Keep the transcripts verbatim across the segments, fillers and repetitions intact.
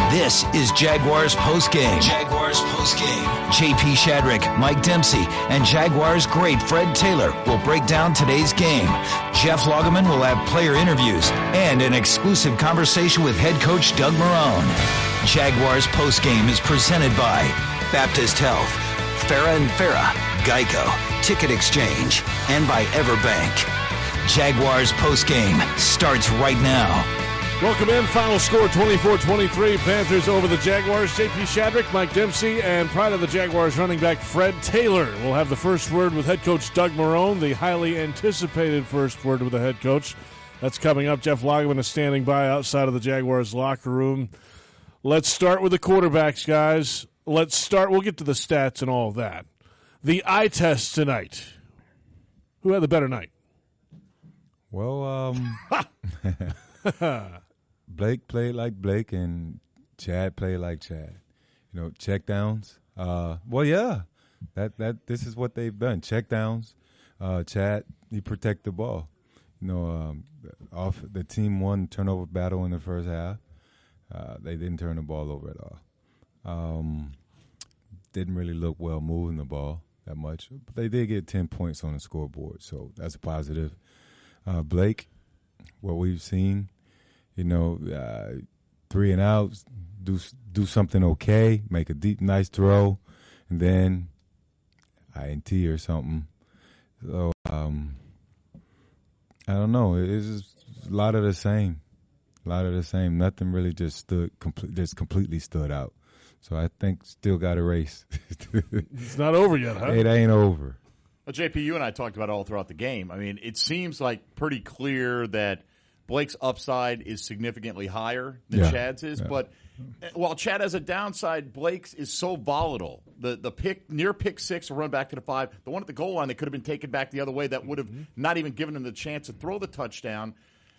This is Jaguars postgame. Jaguars postgame. J P Shadrick, Mike Dempsey, and Jaguars great Fred Taylor will break down today's game. Jeff Lageman will have player interviews and an exclusive conversation with head coach Doug Marrone. Jaguars postgame is presented by Baptist Health, Farah and Farah, Geico, Ticket Exchange, and by Everbank. Jaguars postgame starts right now. Welcome in. Final score twenty-four twenty-three. Panthers over the Jaguars. J P Shadrick, Mike Dempsey, and pride of the Jaguars running back Fred Taylor will have the first word with head coach Doug Marrone, the highly anticipated first word with the head coach. That's coming up. Jeff Lageman is standing by outside of the Jaguars locker room. Let's start with the quarterbacks, guys. Let's start. We'll get to the stats and all of that. The eye test tonight. Who had the better night? Well, um, Blake played like Blake and Chad played like Chad. You know, check downs. Uh, well, yeah, that that this is what they've done. Check downs. Uh, Chad, he protect the ball. You know, um, off the team won turnover battle in the first half. Uh, they didn't turn the ball over at all. Um, didn't really look well moving the ball that much, but they did get ten points on the scoreboard, so that's a positive. Uh, Blake, what we've seen, you know, uh, three and outs, do do something okay, make a deep, nice throw, and then I N T or something. So um, I don't know. It's just a lot of the same, a lot of the same. Nothing really just stood, complete, just completely stood out. So I think still got a race. It's not over yet, huh? It ain't over. Well, J P, you and I talked about it all throughout the game. I mean, it seems like pretty clear that Blake's upside is significantly higher than yeah. Chad's is. Yeah. But while Chad has a downside, Blake's is so volatile. The the pick near pick six, a run back to the five, the one at the goal line that could have been taken back the other way that would have mm-hmm. not even given him the chance to throw the touchdown.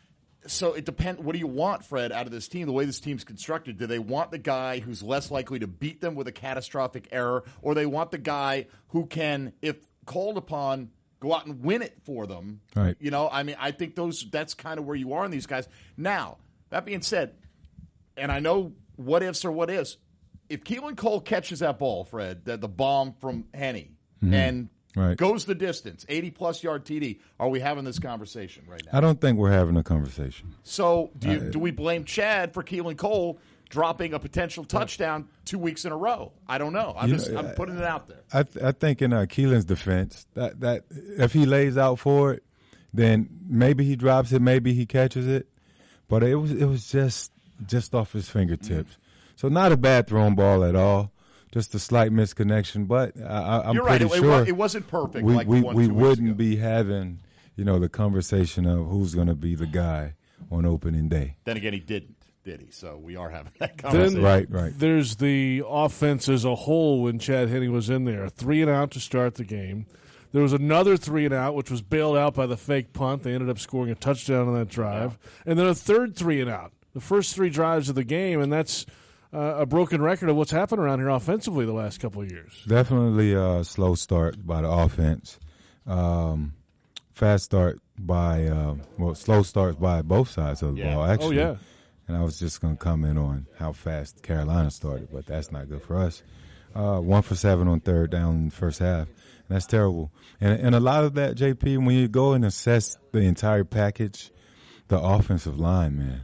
So it depends. What do you want, Fred, out of this team? The way this team's constructed, do they want the guy who's less likely to beat them with a catastrophic error, or they want the guy who can, if called upon, go out and win it for them? Right. You know, I mean, I think those that's kind of where you are in these guys. Now, that being said, and I know what ifs are what ifs. If Keelan Cole catches that ball, Fred, the, the bomb from Henne, mm-hmm. and right. goes the distance, eighty-plus yard T D, are we having this conversation right now? I don't think we're having a conversation. So do you, uh, do we blame Chad for Keelan Cole dropping a potential touchdown two weeks in a row? I don't know. I'm just know, I'm putting it out there. I th- I think in uh, Keelan's defense, that, that if he lays out for it, then maybe he drops it, maybe he catches it. But it was it was just just off his fingertips. Mm-hmm. So not a bad thrown ball at all. Just a slight misconnection, but I, I'm You're pretty right. It, sure it, it wasn't perfect. We like we, one, we two wouldn't ago. be having, you know, the conversation of who's going to be the guy on opening day. Then again, he didn't, did he? So we are having that conversation. Then, right, right. There's the offense as a whole when Chad Henne was in there. Three and out to start the game. There was another three and out, which was bailed out by the fake punt. They ended up scoring a touchdown on that drive. Yeah. And then a third three and out. The first three drives of the game, and that's uh, a broken record of what's happened around here offensively the last couple of years. Definitely a slow start by the offense. Um, fast start by, uh, well, slow starts by both sides of the yeah. ball, actually. Oh, yeah. And I was just going to comment on how fast Carolina started, but that's not good for us. Uh, one for seven on third down in the first half. And that's terrible. And, and a lot of that, J P, when you go and assess the entire package, the offensive line, man,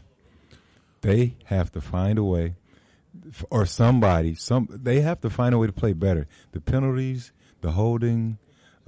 they have to find a way, or somebody, some they have to find a way to play better. The penalties, the holding,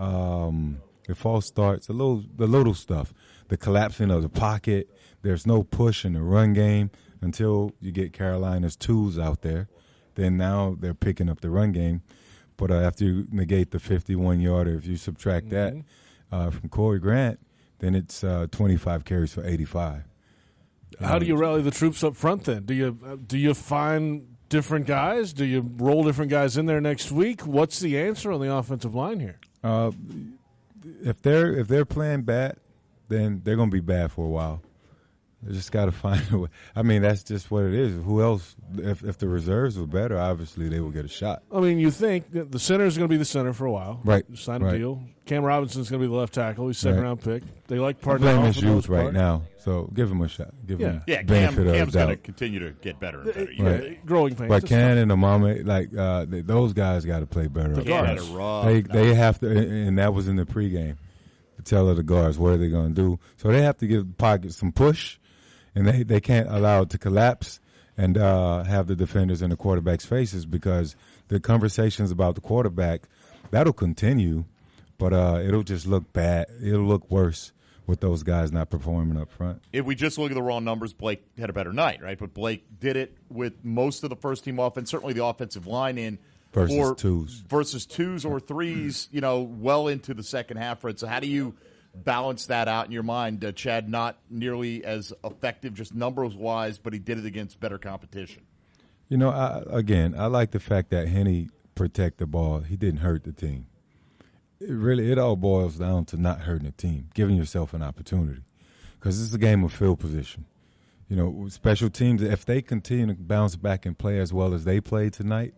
um, the false starts, the little, the little stuff, the collapsing of the pocket. There's no push in the run game until you get Carolina's twos out there. Then now they're picking up the run game. But uh, after you negate the fifty-one yarder, if you subtract mm-hmm. that uh, from Corey Grant, then it's uh, twenty-five carries for eighty-five. How um, do you rally the troops up front then? Do you uh, do you find different guys? Do you roll different guys in there next week? What's the answer on the offensive line here? Uh, if they're if they're playing bad, then they're going to be bad for a while. They just got to find a way. I mean, that's just what it is. Who else? If if the reserves were better, obviously they would get a shot. I mean, you think that the center is going to be the center for a while. Right. Sign a right. deal. Cam Robinson's going to be the left tackle. He's second right. round pick. They like I'm Parnell. playing his for the most youth right part. now, so give him a shot. Give Yeah. him Yeah, Cam, benefit of Cam's the going to doubt. continue to get better and better. Yeah, Right. growing pains. But That's Ken fine. and Amame, like uh, they, those guys, got to play better. The up guards. front. Had a rough They night. they have to, and that was in the pregame. To tell the guards what are they going to do, so they have to give the pocket some push, and they, they can't allow it to collapse and uh, have the defenders in the quarterback's faces, because the conversations about the quarterback, that'll continue, but uh, it'll just look bad. It'll look worse with those guys not performing up front. If we just look at the raw numbers, Blake had a better night, right? But Blake did it with most of the first team offense, certainly the offensive line in. Versus or, twos. Versus twos or threes, you know, well into the second half, Fred. So how do you balance that out in your mind? Uh, Chad not nearly as effective just numbers-wise, but he did it against better competition. You know, I, again, I like the fact that Henny protect the ball. He didn't hurt the team. It really, it all boils down to not hurting the team, giving yourself an opportunity, because it's a game of field position. You know, special teams, if they continue to bounce back and play as well as they played tonight,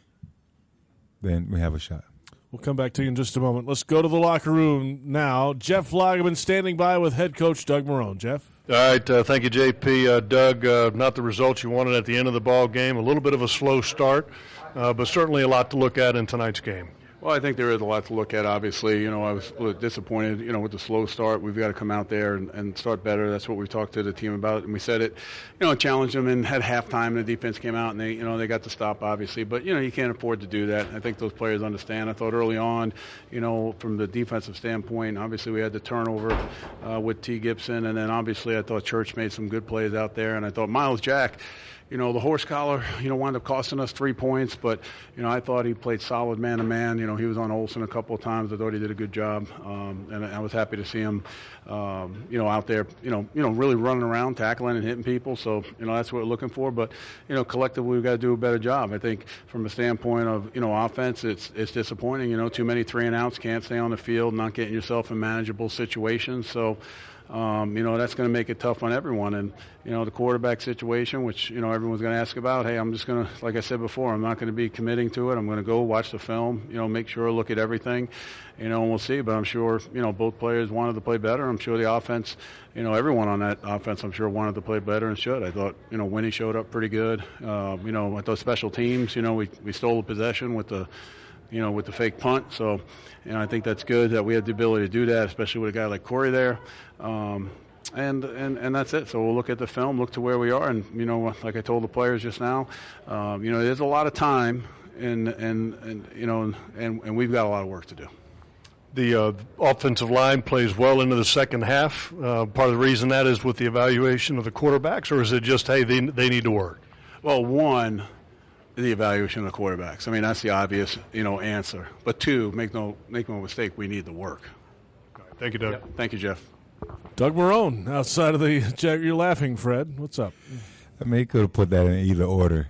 then we have a shot. We'll come back to you in just a moment. Let's go to the locker room now. Jeff Lageman standing by with head coach Doug Marrone. Jeff? All right, uh, thank you, J P. Uh, Doug, uh, not the results you wanted at the end of the ball game. A little bit of a slow start, uh, but certainly a lot to look at in tonight's game. Well, I think there is a lot to look at, obviously. You know, I was a little disappointed, you know, with the slow start. We've got to come out there and, and start better. That's what we talked to the team about, and we said it, you know, challenged them, and had halftime, the defense came out, and they, you know, they got the stop, obviously. But, you know, you can't afford to do that. I think those players understand. I thought early on, you know, from the defensive standpoint, obviously we had the turnover uh, with T. Gibson, and then obviously I thought Church made some good plays out there, and I thought Miles Jack, you know, the horse collar, you know, wound up costing us three points, but, you know, I thought he played solid man-to-man. You know, he was on Olsen a couple of times. I thought he did a good job, um, and I was happy to see him, um, you know, out there, you know, you know, really running around, tackling and hitting people. So, you know, that's what we're looking for. But, you know, collectively we've got to do a better job. I think from a standpoint of, you know, offense, it's it's disappointing. You know, too many three and outs, can't stay on the field, not getting yourself in manageable situations. So, Um, you know, that's going to make it tough on everyone. And, you know, the quarterback situation, which, you know, everyone's going to ask about, hey, I'm just going to, like I said before, I'm not going to be committing to it. I'm going to go watch the film, you know, make sure, look at everything, you know, and we'll see. But I'm sure, you know, both players wanted to play better. I'm sure the offense, you know, everyone on that offense, I'm sure, wanted to play better and should. I thought, you know, Winnie showed up pretty good. Uh, you know, at those special teams, you know, we, we stole the possession with the, you know, with the fake punt. So, you know, I think that's good that we had the ability to do that, especially with a guy like Corey there. Um, and, and, and that's it. So we'll look at the film, look to where we are. And, you know, like I told the players just now, um, you know, there's a lot of time and, and, and you know, and, and we've got a lot of work to do. The uh, offensive line plays well into the second half. Uh, part of the reason that is with the evaluation of the quarterbacks, or is it just, hey, they, they need to work? Well, one, the evaluation of the quarterbacks. I mean, that's the obvious, you know, answer. But two, make no make no mistake, we need the work. Thank you, Doug. Yep. Thank you, Jeff. Doug Marrone, outside of the Jag. You're laughing, Fred. What's up? I mean, he could have put that in either order.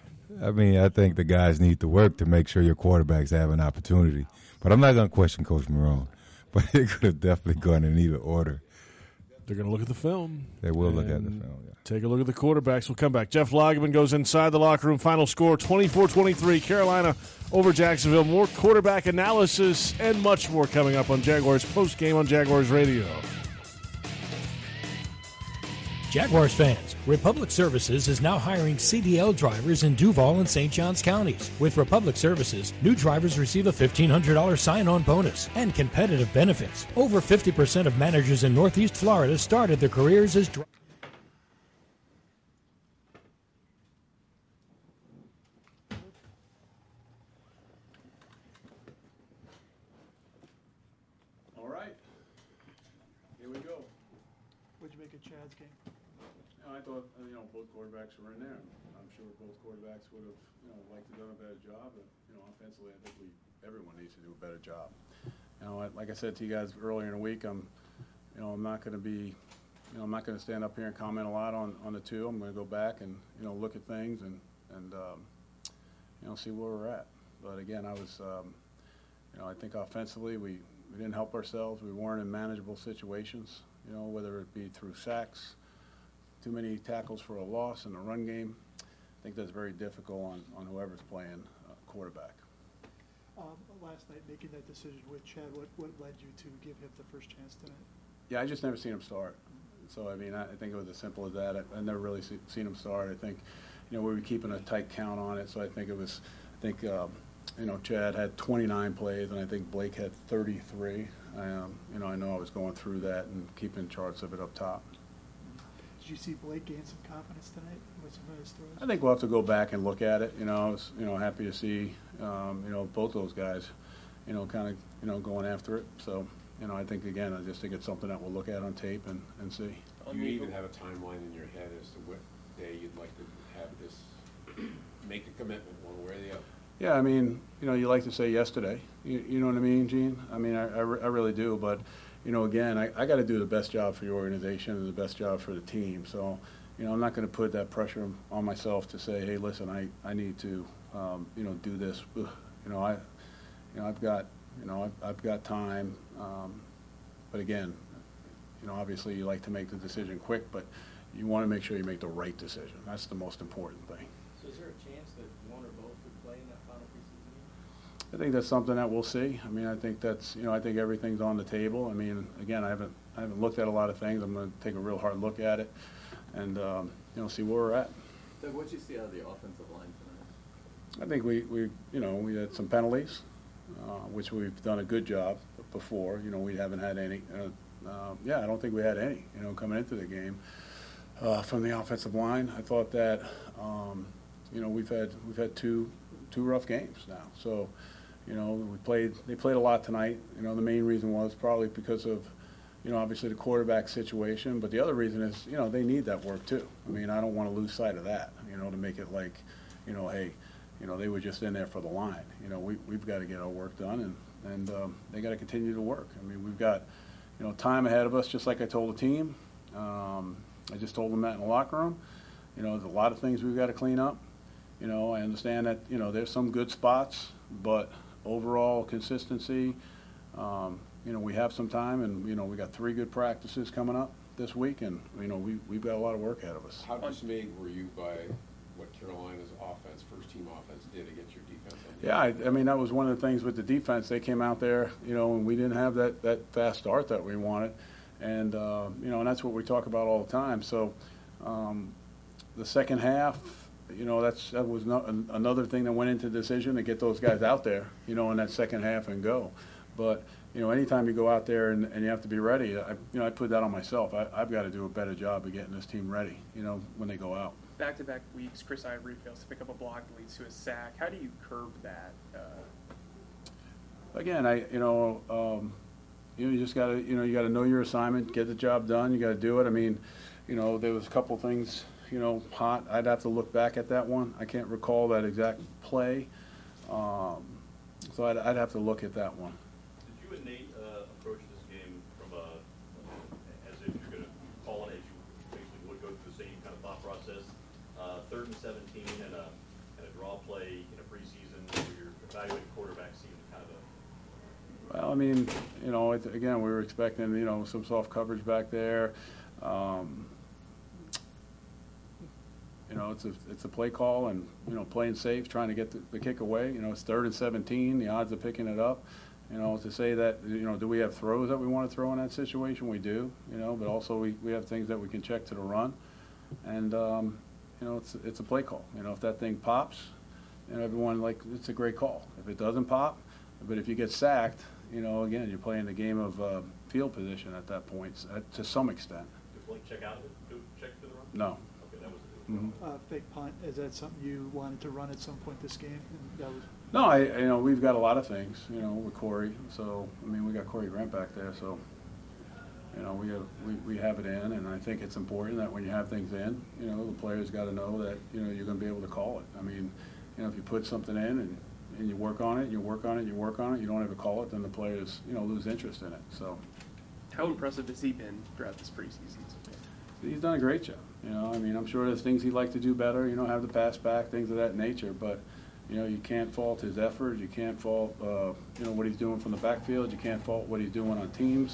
I mean, I think the guys need to work to make sure your quarterbacks have an opportunity. But I'm not going to question Coach Marrone. But it could have definitely gone in either order. They're going to look at the film. They will look at the film, yeah. Take a look at the quarterbacks. We'll come back. Jeff Lageman goes inside the locker room. Final score, twenty-four twenty-three. Carolina over Jacksonville. More quarterback analysis and much more coming up on Jaguars post-game on Jaguars Radio. Jaguars fans, Republic Services is now hiring C D L drivers in Duval and Saint Johns counties. With Republic Services, new drivers receive a fifteen hundred dollars sign-on bonus and competitive benefits. Over fifty percent of managers in Northeast Florida started their careers as drivers. All right. Here we go. What'd you make of Chad's game? I thought, you know, both quarterbacks were in there. I'm sure both quarterbacks would have, you know, liked to have done a better job. But, you know, offensively, I think we everyone needs to do a better job. You know, like I said to you guys earlier in the week, I'm, you know, I'm not going to be, you know, I'm not going to stand up here and comment a lot on, on the two. I'm going to go back and, you know, look at things and, and um, you know, see where we're at. But, again, I was, um, you know, I think offensively we, we didn't help ourselves. We weren't in manageable situations, you know, whether it be through sacks, too many tackles for a loss in the run game. I think that's very difficult on, on whoever's playing uh, quarterback. Um, last night, making that decision with Chad, what, what led you to give him the first chance tonight? Yeah, I just never seen him start. So, I mean, I, I think it was as simple as that. I, I never really see, seen him start. I think, you know, we were keeping a tight count on it, so I think it was, I think, um, you know, Chad had twenty-nine plays, and I think Blake had thirty-three. Um, you know, I know I was going through that and keeping charts of it up top. Did you see Blake gain some confidence tonight with some of his throws? I think we'll have to go back and look at it. You know, I was, you know, happy to see, um, you know, both those guys, you know, kind of, you know, going after it. So, you know, I think, again, I just think it's something that we'll look at on tape and, and see. Do you even have a timeline in your head as to what day you'd like to have this, make a commitment one way or the other? Yeah, I mean, you know, you like to say yesterday. You, you know what I mean, Gene? I mean, I, I, re- I really do. But, you know, again, I, I got to do the best job for your organization and the best job for the team. So, you know, I'm not going to put that pressure on myself to say, hey, listen, I, I need to, um, you know, do this. You know, I, you know, I've got, you know, I've, I've got time. Um, but again, you know, obviously you like to make the decision quick, but you want to make sure you make the right decision. That's the most important thing. So is there a chance that one or both would play in that final preseason game? I think that's something that we'll see. I mean, I think that's, you know, I think everything's on the table. I mean, again, I haven't, I haven't looked at a lot of things. I'm going to take a real hard look at it and, um, you know, see where we're at. Doug, what did you see out of the offensive line tonight? I think we, we you know, we had some penalties, uh, which we've done a good job before. You know, we haven't had any. Uh, uh, yeah, I don't think we had any, you know, coming into the game uh, from the offensive line. I thought that, um, you know, we've had we've had two two rough games now. So, you know, we played. They played a lot tonight. You know, the main reason was probably because of, you know, obviously the quarterback situation. But the other reason is, you know, they need that work too. I mean, I don't want to lose sight of that. You know, to make it like, you know, hey, you know, they were just in there for the line. You know, we we've got to get our work done, and and um, they got to continue to work. I mean, we've got, you know, time ahead of us. Just like I told the team, um, I just told them that in the locker room. You know, there's a lot of things we've got to clean up. You know, I understand that, you know, there's some good spots, but overall consistency, um, you know, we have some time, and, you know, we got three good practices coming up this week, and, you know, we, we've got a lot of work ahead of us. How dismayed were you by what Carolina's offense, first-team offense, did against your defense? Yeah, I, I mean, that was one of the things with the defense. They came out there, you know, and we didn't have that, that fast start that we wanted. And, uh, you know, and that's what we talk about all the time. So um, the second half, you know, that's that was not, an, another thing that went into the decision to get those guys out there, you know, in that second half and go. But, you know, anytime you go out there and, and you have to be ready, I, you know, I put that on myself. I, I've got to do a better job of getting this team ready, you know, when they go out. Back-to-back weeks, Chris Ivory fails to pick up a block that leads to a sack. How do you curb that? Uh... Again, I, you know, um, you know, you just got to, you know, you got to know your assignment, get the job done. You got to do it. I mean, you know, there was a couple things, you know, hot. I'd have to look back at that one. I can't recall that exact play, um, so I'd, I'd have to look at that one. Did you and Nate uh, approach this game from a, as if you're going to call it as you basically would go through the same kind of thought process? Uh, third and seventeen and a and a draw play in a preseason where you're evaluating quarterback seemed kind of a. Well, I mean, you know, it, again, we were expecting, you know, some soft coverage back there. Um, You know, it's a it's a play call, and, you know, playing safe, trying to get the, the kick away. You know, it's third and seventeen. The odds of picking it up. You know, to say that, you know, do we have throws that we want to throw in that situation? We do. You know, but also we, we have things that we can check to the run, and um, you know, it's it's a play call. You know, if that thing pops, you know, everyone like it's a great call. If it doesn't pop, but if you get sacked, you know, again, you're playing the game of uh, field position at that point, uh, to some extent. Did Blake check out? Do check to the run? No. Mm-hmm. uh, fake punt, is that something you wanted to run at some point this game? And that was no, I you know we've got a lot of things, you know, with Corey. So I mean, we got Corey Grant back there, so you know we have we, we have it in, and I think it's important that when you have things in, you know, the players got to know that, you know, you're going to be able to call it. I mean, you know, if you put something in and and you work on it, you work on it, you work on it, you don't ever call it, then the players, you know, lose interest in it. So how impressive has he been throughout this preseason? He's done a great job. You know, I mean, I'm sure there's things he'd like to do better, you know, have the pass back, things of that nature. But, you know, you can't fault his effort. You can't fault, uh, you know, what he's doing from the backfield. You can't fault what he's doing on teams.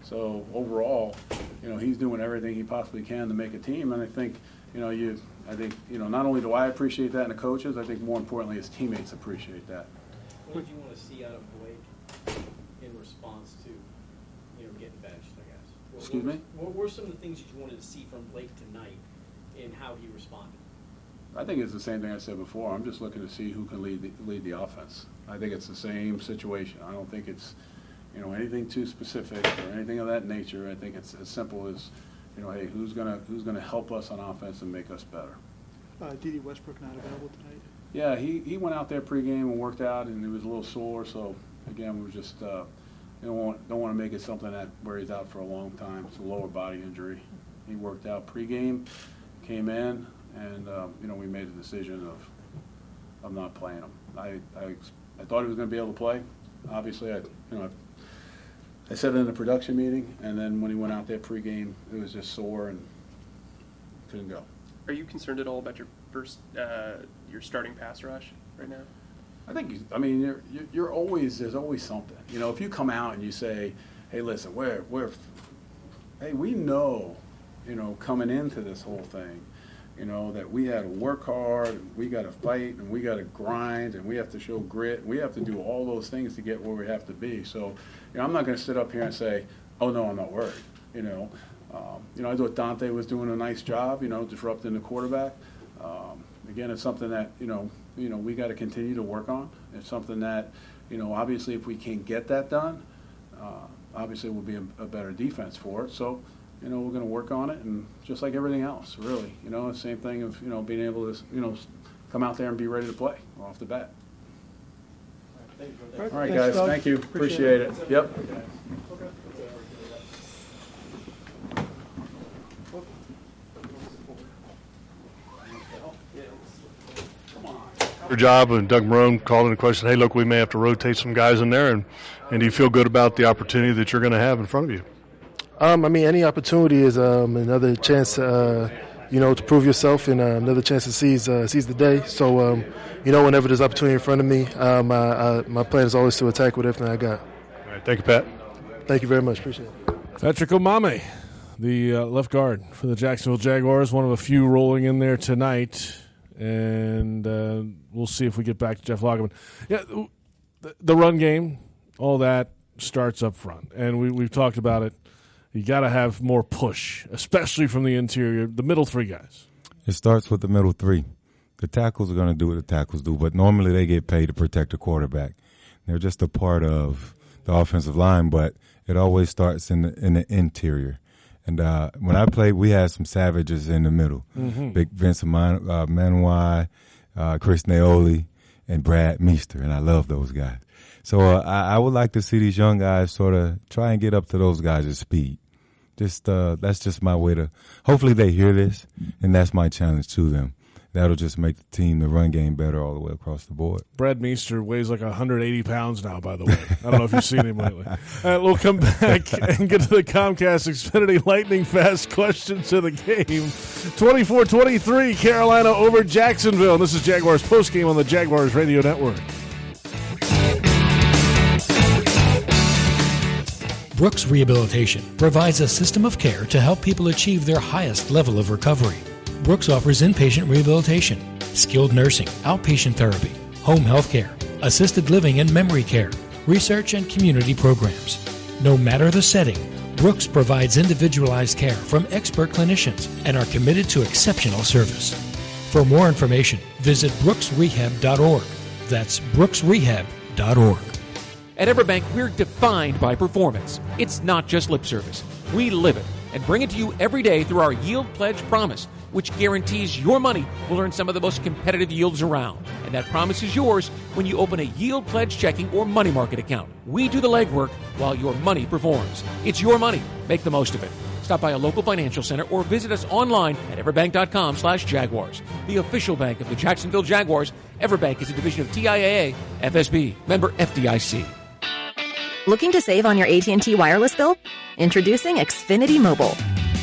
So overall, you know, he's doing everything he possibly can to make a team, and I think, you know, you, I think, you know, not only do I appreciate that and the coaches, I think more importantly his teammates appreciate that. What did you want to see out of Blake in response to, you know, getting benched, I guess? What, Excuse what me? Was, what were some of the things that you wanted to see from Blake tonight in how he responded? I think it's the same thing I said before. I'm just looking to see who can lead the, lead the offense. I think it's the same situation. I don't think it's, you know, anything too specific or anything of that nature. I think it's as simple as, you know, hey, who's gonna who's gonna help us on offense and make us better. Uh, D D Westbrook not available tonight? Yeah, he, he went out there pregame and worked out, and he was a little sore. So again, we were just uh, you don't want don't want to make it something that where he's out for a long time. It's a lower body injury. He worked out pregame, came in, and um, you know, we made the decision of of not playing him. I I, I thought he was going to be able to play. Obviously, I you know I, I said it in the production meeting, and then when he went out there pregame, it was just sore and couldn't go. Are you concerned at all about your first, uh, your starting pass rush right now? I think, I mean, you're, you're always, there's always something. You know, if you come out and you say, hey, listen, we're, we're, hey, we know, you know, coming into this whole thing, you know, that we had to work hard, and we got to fight, and we got to grind, and we have to show grit, and we have to do all those things to get where we have to be. So, you know, I'm not going to sit up here and say, oh, no, I'm not worried, you know. Um, you know, I thought Dante was doing a nice job, you know, disrupting the quarterback. Um, again, it's something that, you know, you know, we got to continue to work on. It's something that, you know, obviously if we can get that done, uh, obviously we'll be a, a better defense for it. So, you know, we're going to work on it, and just like everything else, really. You know, the same thing of, you know, being able to, you know, come out there and be ready to play off the bat. All right, All right guys, Doug. Thank you. Appreciate, Appreciate it. it. Yep. Okay. Your job, and Doug Marrone called in a question, hey, look, we may have to rotate some guys in there, and, and do you feel good about the opportunity that you're going to have in front of you? Um, I mean, any opportunity is um, another chance, uh, you know, to prove yourself, and uh, another chance to seize, uh, seize the day. So, um, you know, whenever there's opportunity in front of me, um, I, I, my plan is always to attack with everything I got. All right, thank you, Pat. Thank you very much. Appreciate it. Patrick Omameh, the uh, left guard for the Jacksonville Jaguars, one of a few rolling in there tonight. And uh, we'll see if we get back to Jeff Lageman. Yeah, the, the run game, all that starts up front. And we, we've talked about it. You got to have more push, especially from the interior, the middle three guys. It starts with the middle three. The tackles are going to do what the tackles do, but normally they get paid to protect the quarterback. They're just a part of the offensive line, but it always starts in the, in the interior. And uh, when I played, we had some savages in the middle. Mm-hmm. Big Vincent Man- uh, Manuai, uh, Chris Naoli, and Brad Meester, and I love those guys. So uh, I, I would like to see these young guys sort of try and get up to those guys' speed. Just uh, that's just my way to – hopefully they hear this, and that's my challenge to them. That'll just make the team, the run game, better all the way across the board. Brad Meester weighs like one hundred eighty pounds now, by the way. I don't know if you've seen him lately. All right, we'll come back and get to the Comcast Xfinity lightning fast questions of the game. twenty-four twenty-three, Carolina over Jacksonville. This is Jaguars postgame on the Jaguars Radio Network. Brooks Rehabilitation provides a system of care to help people achieve their highest level of recovery. Brooks offers inpatient rehabilitation, skilled nursing, outpatient therapy, home health care, assisted living and memory care, research and community programs. No matter the setting, Brooks provides individualized care from expert clinicians and are committed to exceptional service. For more information, visit brooks rehab dot org. That's brooks rehab dot org. At Everbank, we're defined by performance. It's not just lip service. We live it and bring it to you every day through our Yield Pledge Promise, which guarantees your money will earn some of the most competitive yields around. And that promise is yours when you open a Yield Pledge checking or money market account. We do the legwork while your money performs. It's your money. Make the most of it. Stop by a local financial center or visit us online at everbank.com slash Jaguars. The official bank of the Jacksonville Jaguars, Everbank is a division of T I A A, F S B, member F D I C. Looking to save on your A T and T wireless bill? Introducing Xfinity Mobile.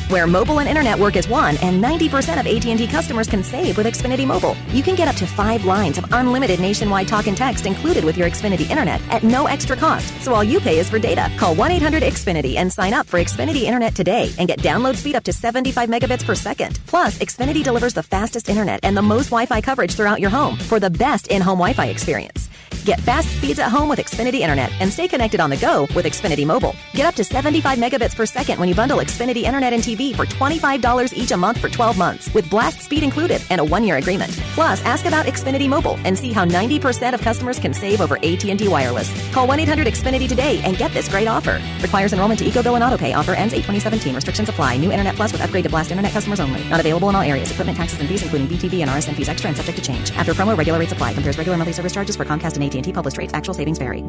where mobile and internet work is one, and ninety percent of A T and T customers can save with Xfinity Mobile. You can get up to five lines of unlimited nationwide talk and text included with your Xfinity internet at no extra cost, so all you pay is for data. Call one eight hundred X Finity and sign up for Xfinity Internet today and get download speed up to seventy-five megabits per second. Plus, Xfinity delivers the fastest internet and the most Wi-Fi coverage throughout your home for the best in-home Wi-Fi experience. Get fast speeds at home with Xfinity Internet and stay connected on the go with Xfinity Mobile. Get up to seventy-five megabits per second when you bundle Xfinity Internet and T V for twenty-five dollars each a month for twelve months with blast speed included and a one-year agreement. Plus, ask about Xfinity Mobile and see how ninety percent of customers can save over A T and T Wireless. Call one eight hundred X Finity today and get this great offer. Requires enrollment to EcoBill and AutoPay. Offer ends eight twenty seventeen. Restrictions apply. New Internet Plus with upgrade to Blast Internet customers only. Not available in all areas. Equipment, taxes, and fees including B T V and R S N fees extra and subject to change. After promo, regular rates apply. Compares regular monthly service charges for Comcast and A T and T published rates. Actual savings vary.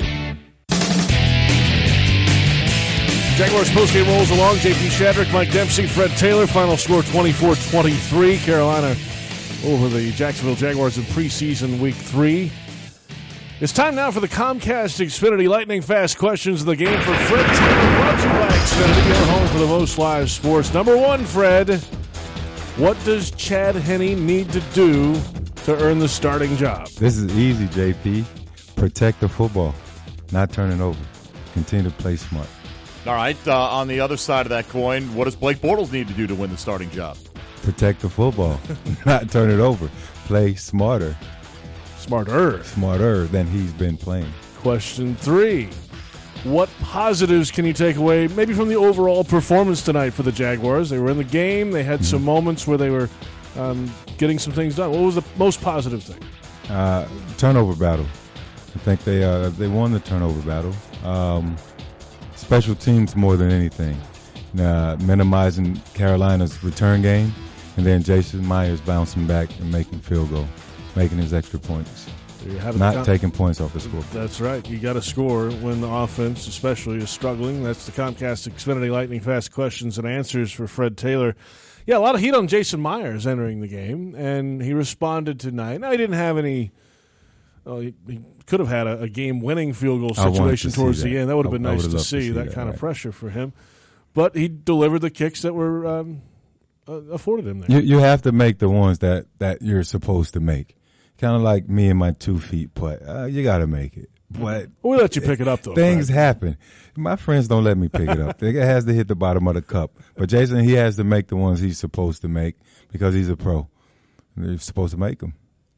Jaguars postgame rolls along. J P Shadrick, Mike Dempsey, Fred Taylor. Final score twenty-four twenty-three. Carolina over the Jacksonville Jaguars in preseason week three. It's time now for the Comcast Xfinity lightning fast questions of the game for Fred Taylor. Brought to you by Xfinity, your home for the most live sports. Number one, Fred, what does Chad Henne need to do to earn the starting job? This is easy, J P. Protect the football, not turn it over. Continue to play smart. All right, uh, on the other side of that coin, what does Blake Bortles need to do to win the starting job? Protect the football, not turn it over. Play smarter. Smarter. Smarter than he's been playing. Question three. What positives can you take away maybe from the overall performance tonight for the Jaguars? They were in the game. They had mm-hmm. some moments where they were um, getting some things done. What was the most positive thing? Uh, turnover battle. I think they uh, they won the turnover battle. Um, special teams more than anything. Uh, minimizing Carolina's return game, and then Jason Myers bouncing back and making field goal, making his extra points. Not com- taking points off the score. That's right. You got to score when the offense, especially, is struggling. That's the Comcast Xfinity Lightning Fast questions and answers for Fred Taylor. Yeah, a lot of heat on Jason Myers entering the game, and he responded tonight. Now, he didn't have any well, he, he could have had a, a game-winning field goal situation to towards the end. That would have been I, nice to see, to see that, that kind right. of pressure for him. But he delivered the kicks that were um, uh, afforded him there. You, you have to make the ones that, that you're supposed to make. Kind of like me and my two feet putt. Uh, you got to make it. But we let you pick it up, though. Things right? happen. My friends don't let me pick it up. It has to hit the bottom of the cup. But Jason, he has to make the ones he's supposed to make because he's a pro. He's supposed to make them.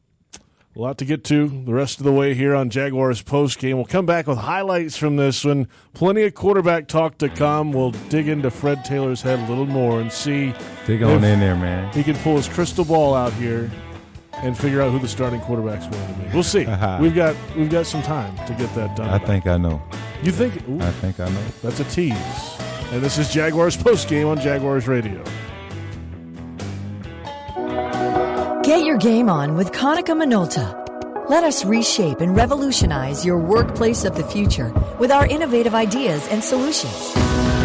A lot to get to the rest of the way here on Jaguars postgame. We'll come back with highlights from this one. Plenty of quarterback talk to come. We'll dig into Fred Taylor's head a little more and see. Dig on in there, man. He can pull his crystal ball out here and figure out who the starting quarterback's going to be. We'll see. we've got we've got some time to get that done. I about. think I know. You think? Ooh, I think I know. That's a tease. And this is Jaguars postgame on Jaguars Radio. Get your game on with Konica Minolta. Let us reshape and revolutionize your workplace of the future with our innovative ideas and solutions.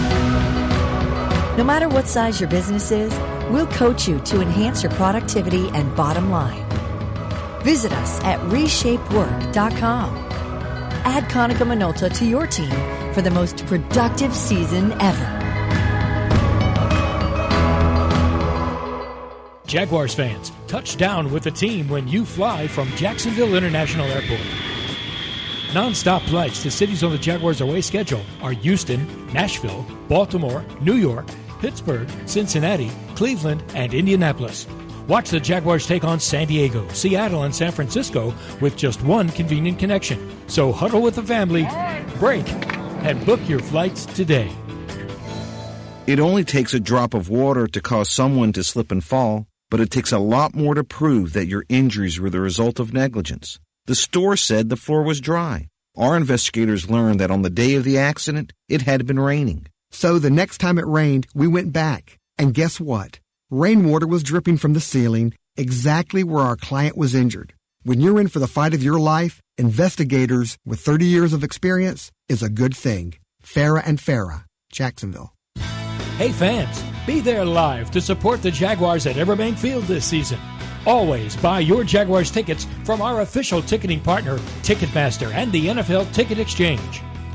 No matter what size your business is, we'll coach you to enhance your productivity and bottom line. Visit us at reshape work dot com. Add Konica Minolta to your team for the most productive season ever. Jaguars fans, touch down with the team when you fly from Jacksonville International Airport. Non-stop flights to cities on the Jaguars' away schedule are Houston, Nashville, Baltimore, New York, Pittsburgh, Cincinnati, Cleveland, and Indianapolis. Watch the Jaguars take on San Diego, Seattle, and San Francisco with just one convenient connection. So huddle with the family, break, and book your flights today. It only takes a drop of water to cause someone to slip and fall, but it takes a lot more to prove that your injuries were the result of negligence. The store said the floor was dry. Our investigators learned that on the day of the accident, it had been raining. So the next time it rained, we went back. And guess what? Rainwater was dripping from the ceiling exactly where our client was injured. When you're in for the fight of your life, investigators with thirty years of experience is a good thing. Farah and Farah, Jacksonville. Hey fans, be there live to support the Jaguars at Everbank Field this season. Always buy your Jaguars tickets from our official ticketing partner, Ticketmaster, and the N F L Ticket Exchange.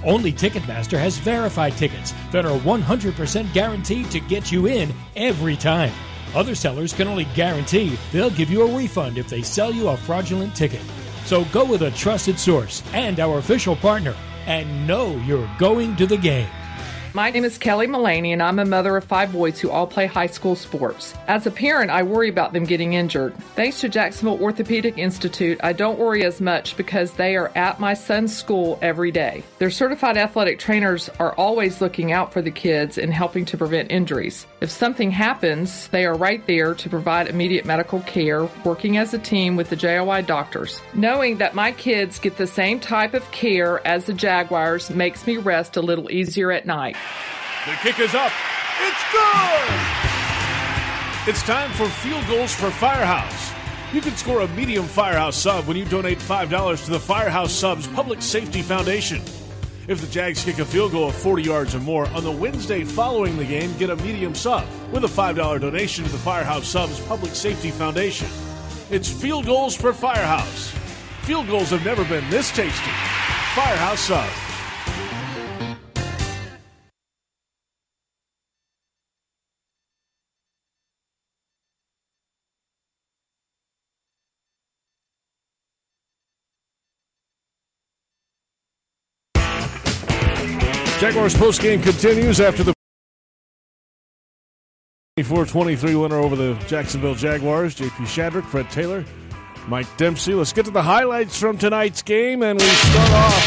Only Ticketmaster has verified tickets that are one hundred percent guaranteed to get you in every time. Other sellers can only guarantee they'll give you a refund if they sell you a fraudulent ticket. So go with a trusted source and our official partner and know you're going to the game. My name is Kelly Mullaney, and I'm a mother of five boys who all play high school sports. As a parent, I worry about them getting injured. Thanks to Jacksonville Orthopedic Institute, I don't worry as much because they are at my son's school every day. Their certified athletic trainers are always looking out for the kids and helping to prevent injuries. If something happens, they are right there to provide immediate medical care, working as a team with the J O I doctors. Knowing that my kids get the same type of care as the Jaguars makes me rest a little easier at night. The kick is up. It's good! It's time for Field Goals for Firehouse. You can score a medium Firehouse sub when you donate five dollars to the Firehouse Subs Public Safety Foundation. If the Jags kick a field goal of forty yards or more on the Wednesday following the game, get a medium sub with a five dollars donation to the Firehouse Subs Public Safety Foundation. It's Field Goals for Firehouse. Field goals have never been this tasty. Firehouse Subs. Jaguars postgame continues after the twenty-four twenty-three winner over the Jacksonville Jaguars. J P Shadrick, Fred Taylor, Mike Dempsey. Let's get to the highlights from tonight's game, and we start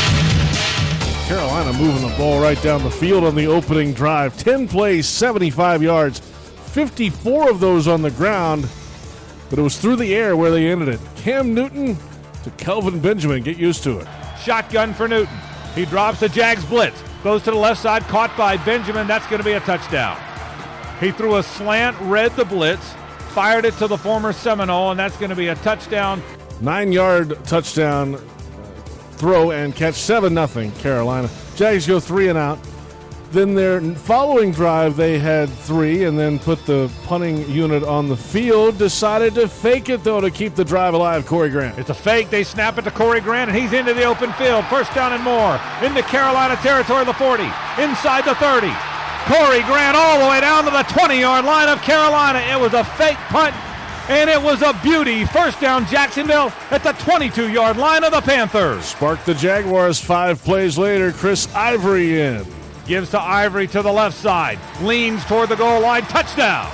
off Carolina moving the ball right down the field on the opening drive. ten plays, seventy-five yards, fifty-four of those on the ground, but it was through the air where they ended it. Cam Newton to Kelvin Benjamin. Get used to it. Shotgun for Newton. He drops the Jags blitz. Goes to the left side, caught by Benjamin. That's going to be a touchdown. He threw a slant, read the blitz, fired it to the former Seminole, and that's going to be a touchdown. Nine-yard touchdown throw and catch, seven nothing Carolina. Jags go three and out. Then their following drive, they had three and then put the punting unit on the field. Decided to fake it, though, to keep the drive alive. Corey Grant. It's a fake. They snap it to Corey Grant, and he's into the open field. First down and more. Into Carolina territory, the forty. Inside the thirty. Corey Grant all the way down to the twenty-yard line of Carolina. It was a fake punt, and it was a beauty. First down, Jacksonville at the twenty-two-yard line of the Panthers. Spark the Jaguars five plays later. Chris Ivory in. Gives to Ivory to the left side. Leans toward the goal line. Touchdown.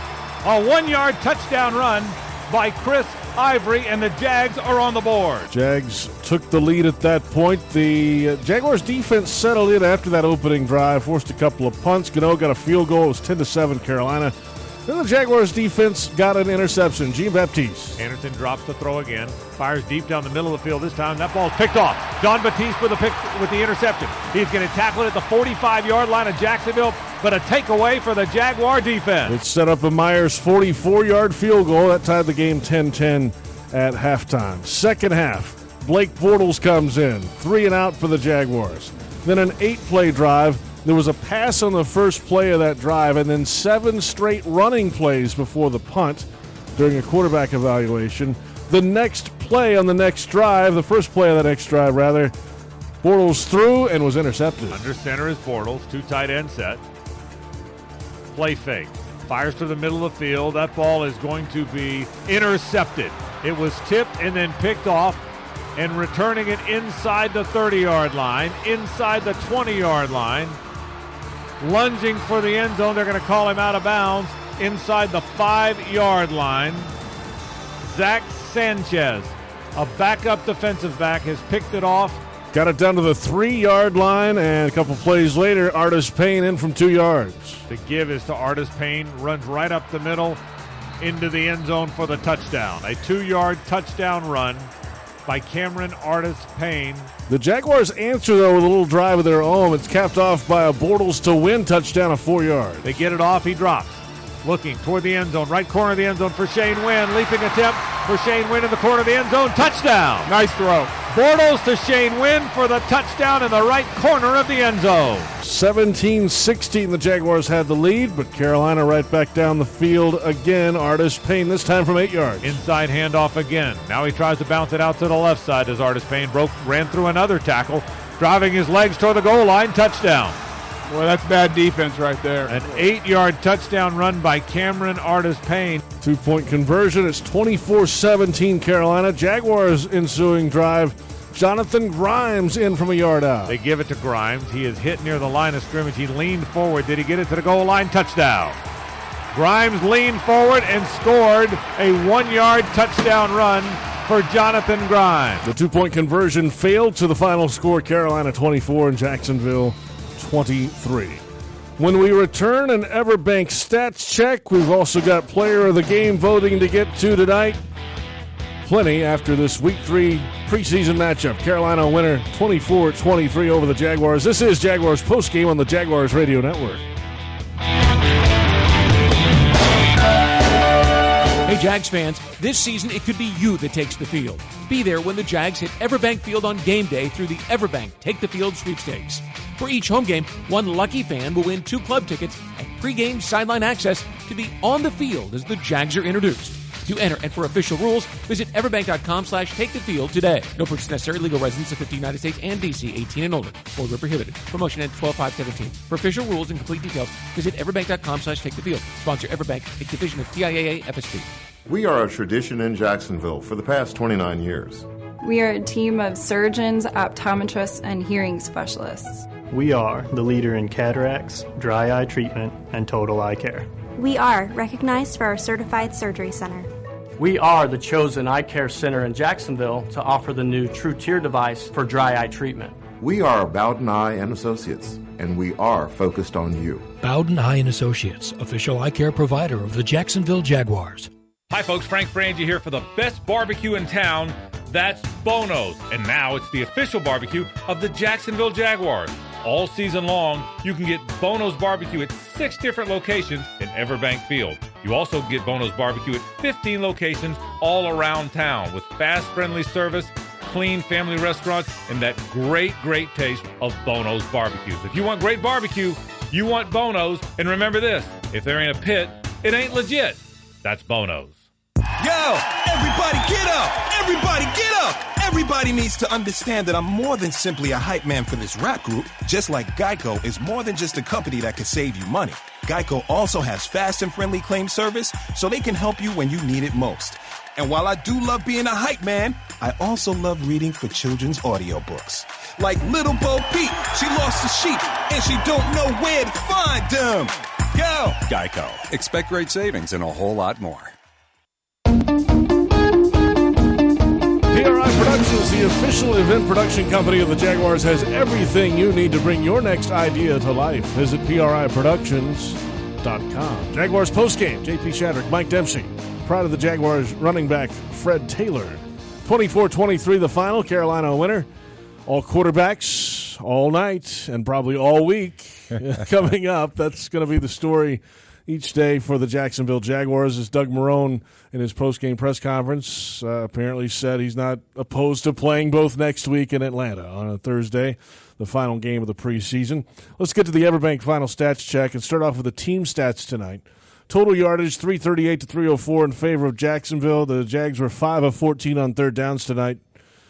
A one-yard touchdown run by Chris Ivory, and the Jags are on the board. Jags took the lead at that point. The uh, Jaguars defense settled in after that opening drive, forced a couple of punts. Gano got a field goal. It was ten to seven Carolina. Then the Jaguars defense got an interception. Jean Baptiste. Anderson drops the throw again. Fires deep down the middle of the field. This time that ball's picked off. John Baptiste with the pick with the interception. He's going to tackle it at the forty-five-yard line of Jacksonville, but a takeaway for the Jaguar defense. It set up a Myers forty-four-yard field goal. That tied the game ten ten at halftime. Second half, Blake Bortles comes in. Three and out for the Jaguars. Then an eight-play drive. There was a pass on the first play of that drive, and then seven straight running plays before the punt during a quarterback evaluation. The next play on the next drive, the first play of the next drive, rather, Bortles threw and was intercepted. Under center is Bortles, two tight end set. Play fake. Fires to the middle of the field. That ball is going to be intercepted. It was tipped and then picked off, and returning it inside the thirty-yard line, inside the twenty-yard line. Lunging for the end zone. They're going to call him out of bounds inside the five-yard line. Zach Sanchez, a backup defensive back, has picked it off. Got it down to the three-yard line, and a couple plays later, Artis Payne in from two yards. The give is to Artis Payne, runs right up the middle into the end zone for the touchdown. A two-yard touchdown run by Cameron Artis Payne. The Jaguars answer, though, with a little drive of their own. It's capped off by a Bortles to win touchdown of four yards. They get it off. He drops. Looking toward the end zone. Right corner of the end zone for Shane Wynn. Leaping attempt for Shane Wynn in the corner of the end zone. Touchdown. Nice throw. Bortles to Shane Wynn for the touchdown in the right corner of the end zone. seventeen sixteen, the Jaguars had the lead, but Carolina right back down the field again. Artis Payne, this time from eight yards. Inside handoff again. Now he tries to bounce it out to the left side as Artis Payne broke, ran through another tackle. driving his legs toward the goal line, touchdown. Well, that's bad defense right there. An eight-yard touchdown run by Cameron Artis-Payne. Two-point conversion. It's twenty-four seventeen Carolina. Jaguars ensuing drive. Jonathan Grimes in from a yard out. They give it to Grimes. He is hit near the line of scrimmage. He leaned forward. Did he get it to the goal line? Touchdown. Grimes leaned forward and scored a one-yard touchdown run for Jonathan Grimes. The two-point conversion failed to the final score. Carolina twenty-four and Jacksonville twenty-three. When we return, an Everbank stats check. We've also got player of the game voting to get to tonight. Plenty after this week three preseason matchup. Carolina winner twenty-four twenty-three over the Jaguars. This is Jaguars postgame on the Jaguars Radio Network. Hey, Jags fans, this season it could be you that takes the field. Be there when the Jags hit Everbank Field on game day through the Everbank Take the Field sweepstakes. For each home game, one lucky fan will win two club tickets and pregame sideline access to be on the field as the Jags are introduced. To enter and for official rules, visit everbank.com slash take the field today. No purchase necessary. Legal residents of fifty United States and D C, eighteen and older. Or were prohibited. Promotion ends twelve five seventeen. For official rules and complete details, visit everbank.com slash take the field. Sponsor Everbank, a division of T I A A F S B. We are a tradition in Jacksonville for the past twenty-nine years. We are a team of surgeons, optometrists, and hearing specialists. We are the leader in cataracts, dry eye treatment, and total eye care. We are recognized for our certified surgery center. We are the chosen eye care center in Jacksonville to offer the new True Tear device for dry eye treatment. We are Bowden Eye and Associates, and we are focused on you. Bowden Eye and Associates, official eye care provider of the Jacksonville Jaguars. Hi folks, Frank Frangie here for the best barbecue in town. That's Bono's. And now it's the official barbecue of the Jacksonville Jaguars. All season long, you can get Bono's Barbecue at six different locations in Everbank Field. You also get Bono's Barbecue at fifteen locations all around town with fast, friendly service, clean family restaurants, and that great, great taste of Bono's barbecues. If you want great barbecue, you want Bono's. And remember this, if there ain't a pit, it ain't legit. That's Bono's. Yo, everybody get up! Everybody get up! Everybody needs to understand that I'm more than simply a hype man for this rap group, just like Geico is more than just a company that can save you money. Geico also has fast and friendly claim service, so they can help you when you need it most. And while I do love being a hype man, I also love reading for children's audiobooks. Like Little Bo Peep, she lost the sheep, and she don't know where to find them. Go! Geico. Expect great savings and a whole lot more. P R I Productions, the official event production company of the Jaguars, has everything you need to bring your next idea to life. Visit P R I productions dot com. Jaguars postgame, J P Shadrick, Mike Dempsey. Proud of the Jaguars running back Fred Taylor. twenty-four twenty-three the final, Carolina winner. All quarterbacks all night and probably all week coming up. That's going to be the story each day for the Jacksonville Jaguars, as Doug Marrone in his post-game press conference uh, apparently said he's not opposed to playing both next week in Atlanta on a Thursday, the final game of the preseason. Let's get to the Everbank final stats check and start off with the team stats tonight. Total yardage, three thirty-eight to three oh four in favor of Jacksonville. The Jags were five of fourteen on third downs tonight,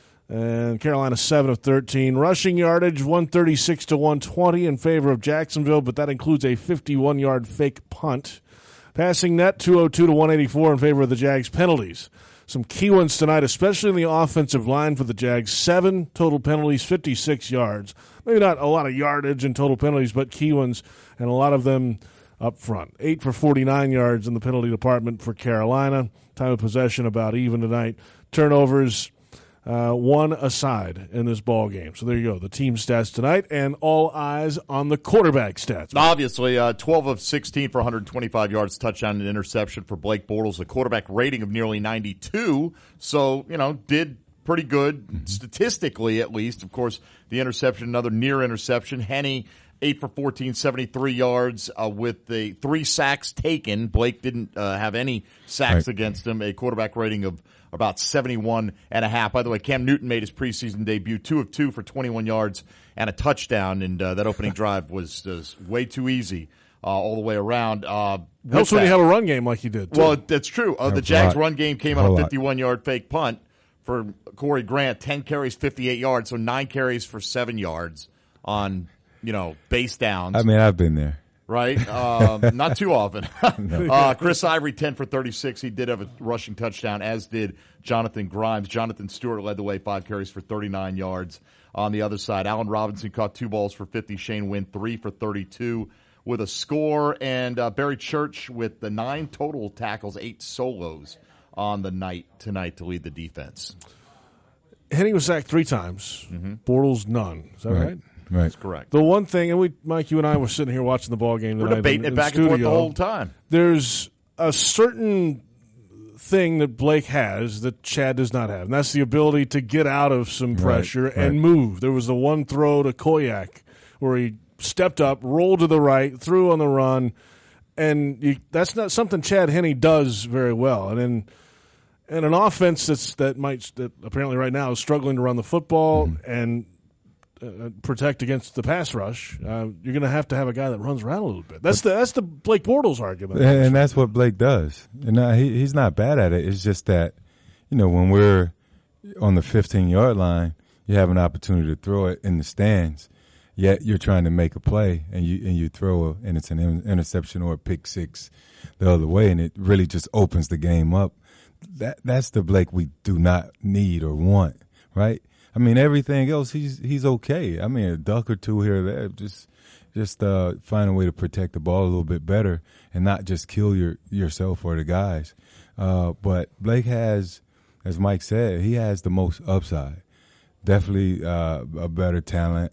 and Carolina seven of thirteen. Rushing yardage, one thirty-six to one twenty in favor of Jacksonville, but that includes a fifty-one-yard fake punt. Passing net, two oh two to one eighty-four in favor of the Jags. Penalties, some key ones tonight, especially in the offensive line for the Jags. Seven total penalties, fifty-six yards. Maybe not a lot of yardage in total penalties, but key ones, and a lot of them up front. Eight for forty-nine yards in the penalty department for Carolina. Time of possession about even tonight. Turnovers, Uh, one aside in this ball game. So there you go, the team stats tonight, and all eyes on the quarterback stats. Obviously, uh, twelve of sixteen for one hundred twenty-five yards, touchdown and interception for Blake Bortles, a quarterback rating of nearly ninety-two. So, you know, did pretty good, mm-hmm. statistically at least. Of course, the interception, another near interception. Henne, eight for fourteen, seventy-three yards uh, with the three sacks taken. Blake didn't uh, have any sacks right. against him, a quarterback rating of about seventy-one and a half. By the way, Cam Newton made his preseason debut, two of two for twenty-one yards and a touchdown, and uh, that opening drive was, was way too easy uh, all the way around. Uh, Helps when you have a run game like you did, too. Well, that's true. Uh, the Jags' run game came on a fifty-one-yard fake punt for Corey Grant, ten carries, fifty-eight yards, so nine carries for seven yards on, you know, base downs. I mean, I've been there. Right? Um, not too often. No. uh, Chris Ivory, ten for thirty-six. He did have a rushing touchdown, as did Jonathan Grimes. Jonathan Stewart led the way, five carries for thirty-nine yards. On the other side, Allen Robinson caught two balls for fifty. Shane Wynn, three for thirty-two with a score. And uh, Barry Church with the nine total tackles, eight solos on the night tonight to lead the defense. Henning was sacked three times. Mm-hmm. Bortles, none. Is that right? Right. Right. That's correct. The one thing, and we, Mike, you and I were sitting here watching the ball game tonight. We're debating in, it back in and forth studio. the whole time. There's a certain thing that Blake has that Chad does not have, and that's the ability to get out of some pressure Right, and right. move. There was the one throw to Koyak where he stepped up, rolled to the right, threw on the run, and you, that's not something Chad Henne does very well. And in, in an offense that's that might that apparently right now is struggling to run the football Mm-hmm. and Uh, protect against the pass rush, uh, you're going to have to have a guy that runs around a little bit. That's the that's the Blake Bortles argument. And, and that's what Blake does. And uh, he, he's not bad at it. It's just that, you know, when we're on the fifteen-yard line, you have an opportunity to throw it in the stands, yet you're trying to make a play, and you and you throw a, and it's an in- interception or a pick six the other way, and it really just opens the game up. That That's the Blake we do not need or want, right? I mean, everything else, he's he's okay. I mean, a duck or two here or there, just just uh, find a way to protect the ball a little bit better and not just kill your yourself or the guys. Uh, but Blake has, as Mike said, he has the most upside. Definitely uh, a better talent.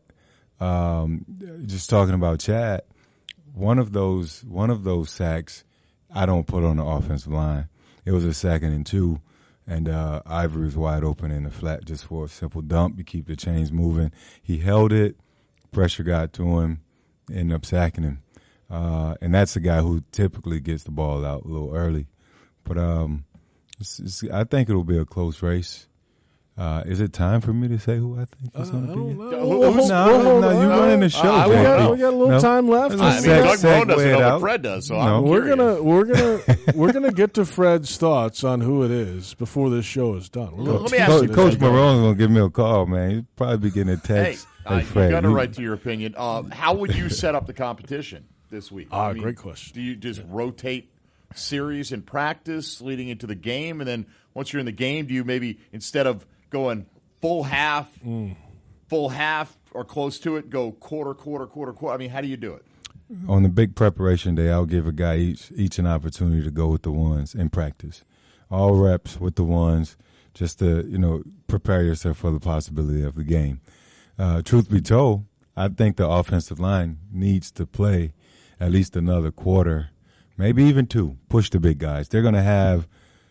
Um, just talking about Chad, one of those one of those sacks I don't put on the offensive line. It was a second and two. And uh, Ivory was wide open in the flat just for a simple dump. You keep the chains moving. He held it. Pressure got to him. Ended up sacking him. Uh, and that's the guy who typically gets the ball out a little early. But um, it's, it's, I think it'll be a close race. Uh, is it time for me to say who I think is going to be? know. No, no, no, you're running the show. Uh, we, got, J P. we got a little No. time left. I mean, Doug Marone doesn't know what Fred does, so I'm we're curious. gonna we're gonna we're gonna get to Fred's thoughts on who it is before this show is done. We're Well, gonna let me tease ask it you, as Coach we go. Marone's going to give me a call, man. He'll probably be getting a Hey, text. uh, you Fred, got a you- right to your opinion. Uh, how would you set up the competition this week? Ah, I mean, great question. Do you just rotate series in practice leading into the game, and then once you're in the game, do you maybe instead of going full half, Mm. full half or close to it, go quarter, quarter, quarter, quarter? I mean, how do you do it? On the big preparation day, I'll give a guy each each an opportunity to go with the ones in practice. All reps with the ones, just to, you know, prepare yourself for the possibility of the game. Uh, truth be told, I think the offensive line needs to play at least another quarter, maybe even two. Push the big guys. They're going to have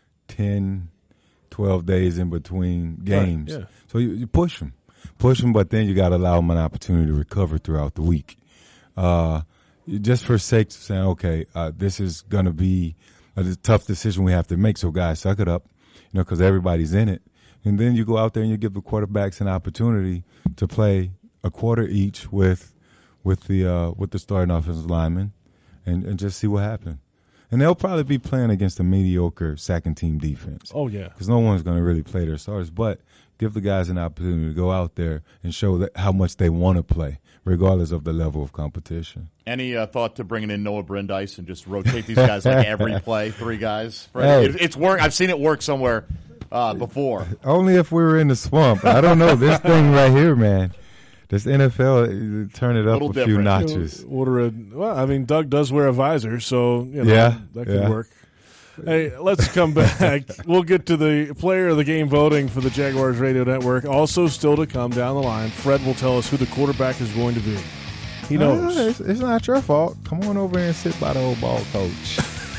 ten, twelve days in between games. Right, yeah. So you, you push them. Push them, but then you got to allow them an opportunity to recover throughout the week. Uh, just for sake of saying, okay, uh, this is going to be a tough decision we have to make, so guys, suck it up, you know, because everybody's in it. And then you go out there and you give the quarterbacks an opportunity to play a quarter each with with the uh, with the starting offensive lineman, and, and just see what happens. And they'll probably be playing against a mediocre second team defense. Oh, yeah. Because no one's going to really play their starters. But give the guys an opportunity to go out there and show that how much they want to play, regardless of the level of competition. Any uh, thought to bringing in Noah Brandeis and just rotate these guys like every play, three guys? Right? Hey. It, it's work. I've seen it work somewhere uh, before. Only if we were in the swamp. I don't know. This thing right here, man. This N F L, turn it up Little a few different. notches. Order a, well, I mean, Doug does wear a visor, so you know, Yeah, that could yeah. work. Hey, let's come back. We'll get to the player of the game voting for the Jaguars Radio Network. Also, still to come down the line, Fred will tell us who the quarterback is going to be. He knows. Uh, it's, it's not your fault. Come on over and sit by the old ball coach.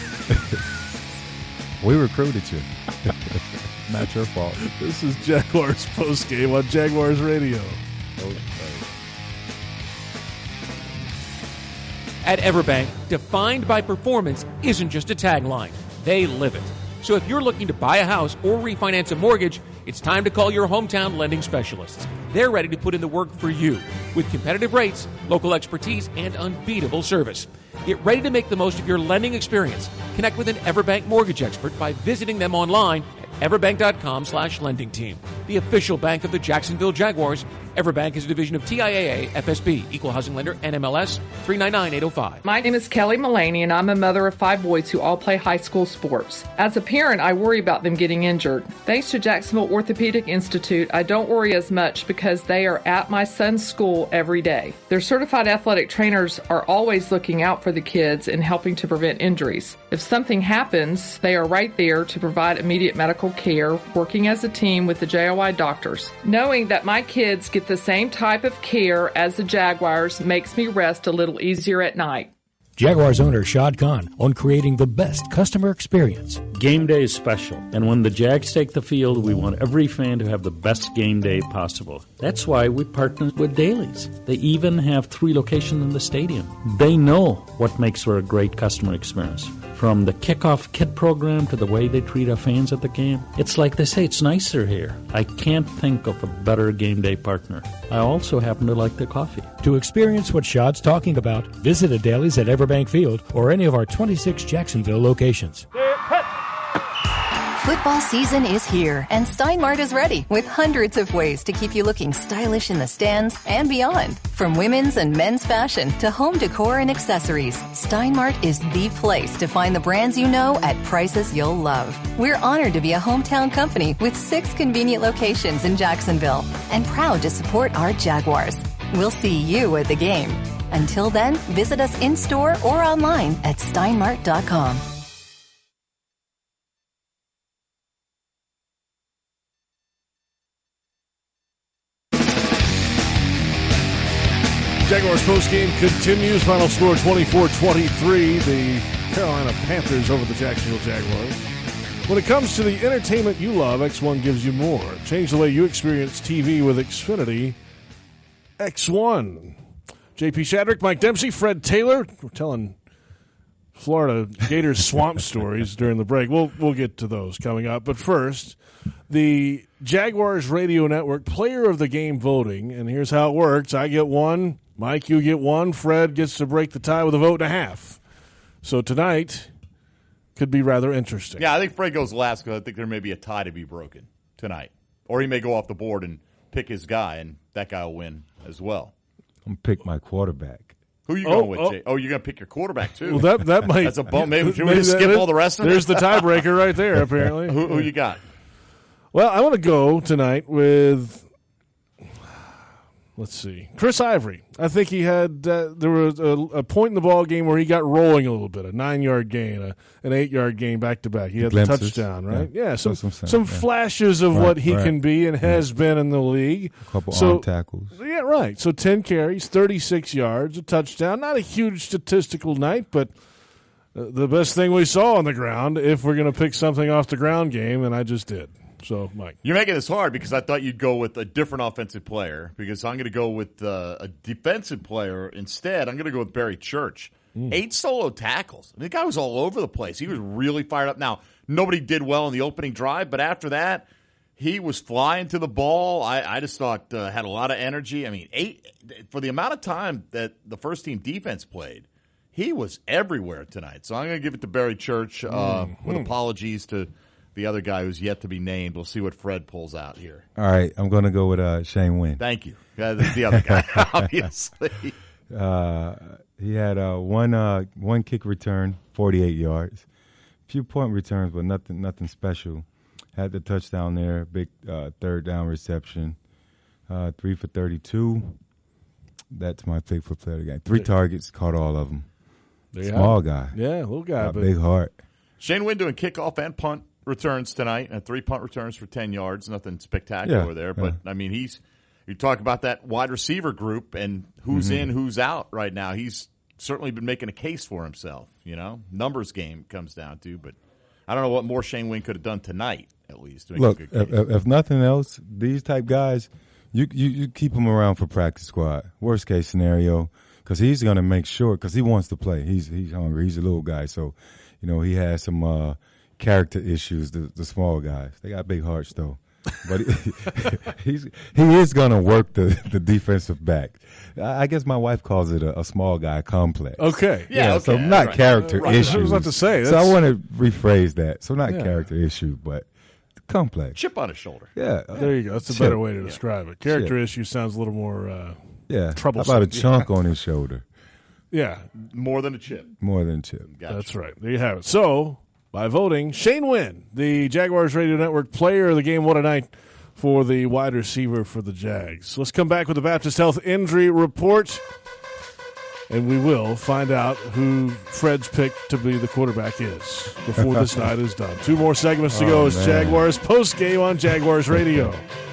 We recruited you. Not your fault. This is Jaguars postgame on Jaguars Radio. At Everbank, defined by performance isn't just a tagline. They live it. So if you're looking to buy a house or refinance a mortgage, it's time to call your hometown lending specialists. They're ready to put in the work for you with competitive rates, local expertise, and unbeatable service. Get ready to make the most of your lending experience. Connect with an Everbank mortgage expert by visiting them online at everbank.com slash lending team, the official bank of the Jacksonville Jaguars. Everbank is a division of T I A A F S B, Equal Housing Lender, N M L S three nine nine eight oh five. My name is Kelly Mullaney, and I'm a mother of five boys who all play high school sports. As a parent, I worry about them getting injured. Thanks to Jacksonville Orthopedic Institute, I don't worry as much because they are at my son's school every day. Their certified athletic trainers are always looking out for the kids and helping to prevent injuries. If something happens, they are right there to provide immediate medical care, working as a team with the J O I doctors. Knowing that my kids get the same type of care as the Jaguars makes me rest a little easier at night. Jaguars owner Shad Khan on creating the best customer experience. Game day is special, and when the Jags take the field, we want every fan to have the best game day possible. That's why we partner with Dailies. They even have three locations in the stadium. They know what makes for a great customer experience. From the kickoff kit program to the way they treat our fans at the game, it's like they say, it's nicer here. I can't think of a better game day partner. I also happen to like their coffee. To experience what Shad's talking about, visit a Dailies at Everbank Field or any of our twenty-six Jacksonville locations. Football season is here, and Steinmart is ready with hundreds of ways to keep you looking stylish in the stands and beyond. From women's and men's fashion to home decor and accessories, Steinmart is the place to find the brands you know at prices you'll love. We're honored to be a hometown company with six convenient locations in Jacksonville and proud to support our Jaguars. We'll see you at the game. Until then, visit us in-store or online at steinmart dot com. Jaguars postgame continues. Final score twenty-four twenty-three. The Carolina Panthers over the Jacksonville Jaguars. When it comes to the entertainment you love, X one gives you more. Change the way you experience T V with Xfinity X one. J P Shadrick, Mike Dempsey, Fred Taylor. We're telling Florida Gators swamp stories during the break. We'll we'll get to those coming up. But first, the Jaguars Radio Network Player of the Game voting, and here's how it works. I get one. Mike, you get one. Fred gets to break the tie with a vote and a half. So tonight could be rather interesting. Yeah, I think Fred goes last because I think there may be a tie to be broken tonight. Or he may go off the board and pick his guy, and that guy will win as well. I'm going to pick my quarterback. Who are you Oh, going with, oh. Jay? Oh, you're going to pick your quarterback, too. Well, that that might. That's a bump. Maybe should we maybe just that skip is- all the rest of it? There's the tiebreaker right there, apparently. who, who you got? Well, I want to go tonight with, let's see, Chris Ivory. I think he had, uh, there was a, a point in the ball game where he got rolling a little bit, a nine-yard gain, a, an eight-yard gain back-to-back. He had Glimpses. the touchdown, right? Yeah. Yeah, some That's what I'm saying, some yeah. flashes of Right, what he right. can be and has been in the league. A couple So- arm tackles. Yeah, right. So ten carries, thirty-six yards, a touchdown. Not a huge statistical night, but uh, the best thing we saw on the ground if we're going to pick something off the ground game, and I just did. So, Mike. You're making this hard because I thought you'd go with a different offensive player because I'm going to go with uh, a defensive player instead. I'm going to go with Barry Church. Mm. Eight solo tackles. I mean, the guy was all over the place. He was really fired up. Now, nobody did well in the opening drive, but after that, he was flying to the ball. I, I just thought uh, had a lot of energy. I mean, eight for the amount of time that the first team defense played, he was everywhere tonight. So I'm going to give it to Barry Church uh, mm. with apologies to the other guy who's yet to be named. We'll see what Fred pulls out here. All right, I'm going to go with uh, Shane Wynn. Thank you. Uh, the other guy, obviously. Uh, he had uh, one uh, one kick return, forty-eight yards. A few point returns, but nothing nothing special. Had the touchdown there, big uh, third down reception. Uh, three for thirty-two. That's my pick for player of the game. Three targets, caught all of them. There you Small have it. guy. Yeah, little guy. Got but big heart. Shane Wynn doing kickoff and punt returns tonight, and three punt returns for ten yards. Nothing spectacular Yeah, there, but yeah. I mean, he's you talk about that wide receiver group and who's Mhm. in, who's out right now. He's certainly been making a case for himself. You know, numbers game comes down to, but I don't know what more Shane Wynn could have done tonight, at least. To make Look, a good if, case. if, if nothing else, these type guys, you you, you keep them around for practice squad. Worst case scenario, because he's going to make sure, because he wants to play. He's he's hungry. He's a little guy, so you know he has some uh, character issues. The, the small guys, they got big hearts though. But he, he's he is going to work the, the defensive back. I, I guess my wife calls it a, a small guy complex. Okay. Yeah, okay, So not right. character Right. I was issues. about to say, So I that's- want to rephrase that. So not Yeah. character issue, but complex. Chip on his shoulder. Yeah. There you go. That's a Chip. better way to describe it. Character Chip. issue sounds a little more uh, yeah. troublesome. How about a chunk yeah. on his shoulder? Yeah. More than a chip. More than a chip. Gotcha. That's right. There you have it. So, by voting, Shane Wynn, the Jaguars Radio Network player of the game. What a night for the wide receiver for the Jags. Let's come back with the Baptist Health injury report, and we will find out who Fred's pick to be the quarterback is before this night is done. Two more segments to Oh, go. It's man. Jaguars post-game on Jaguars Radio.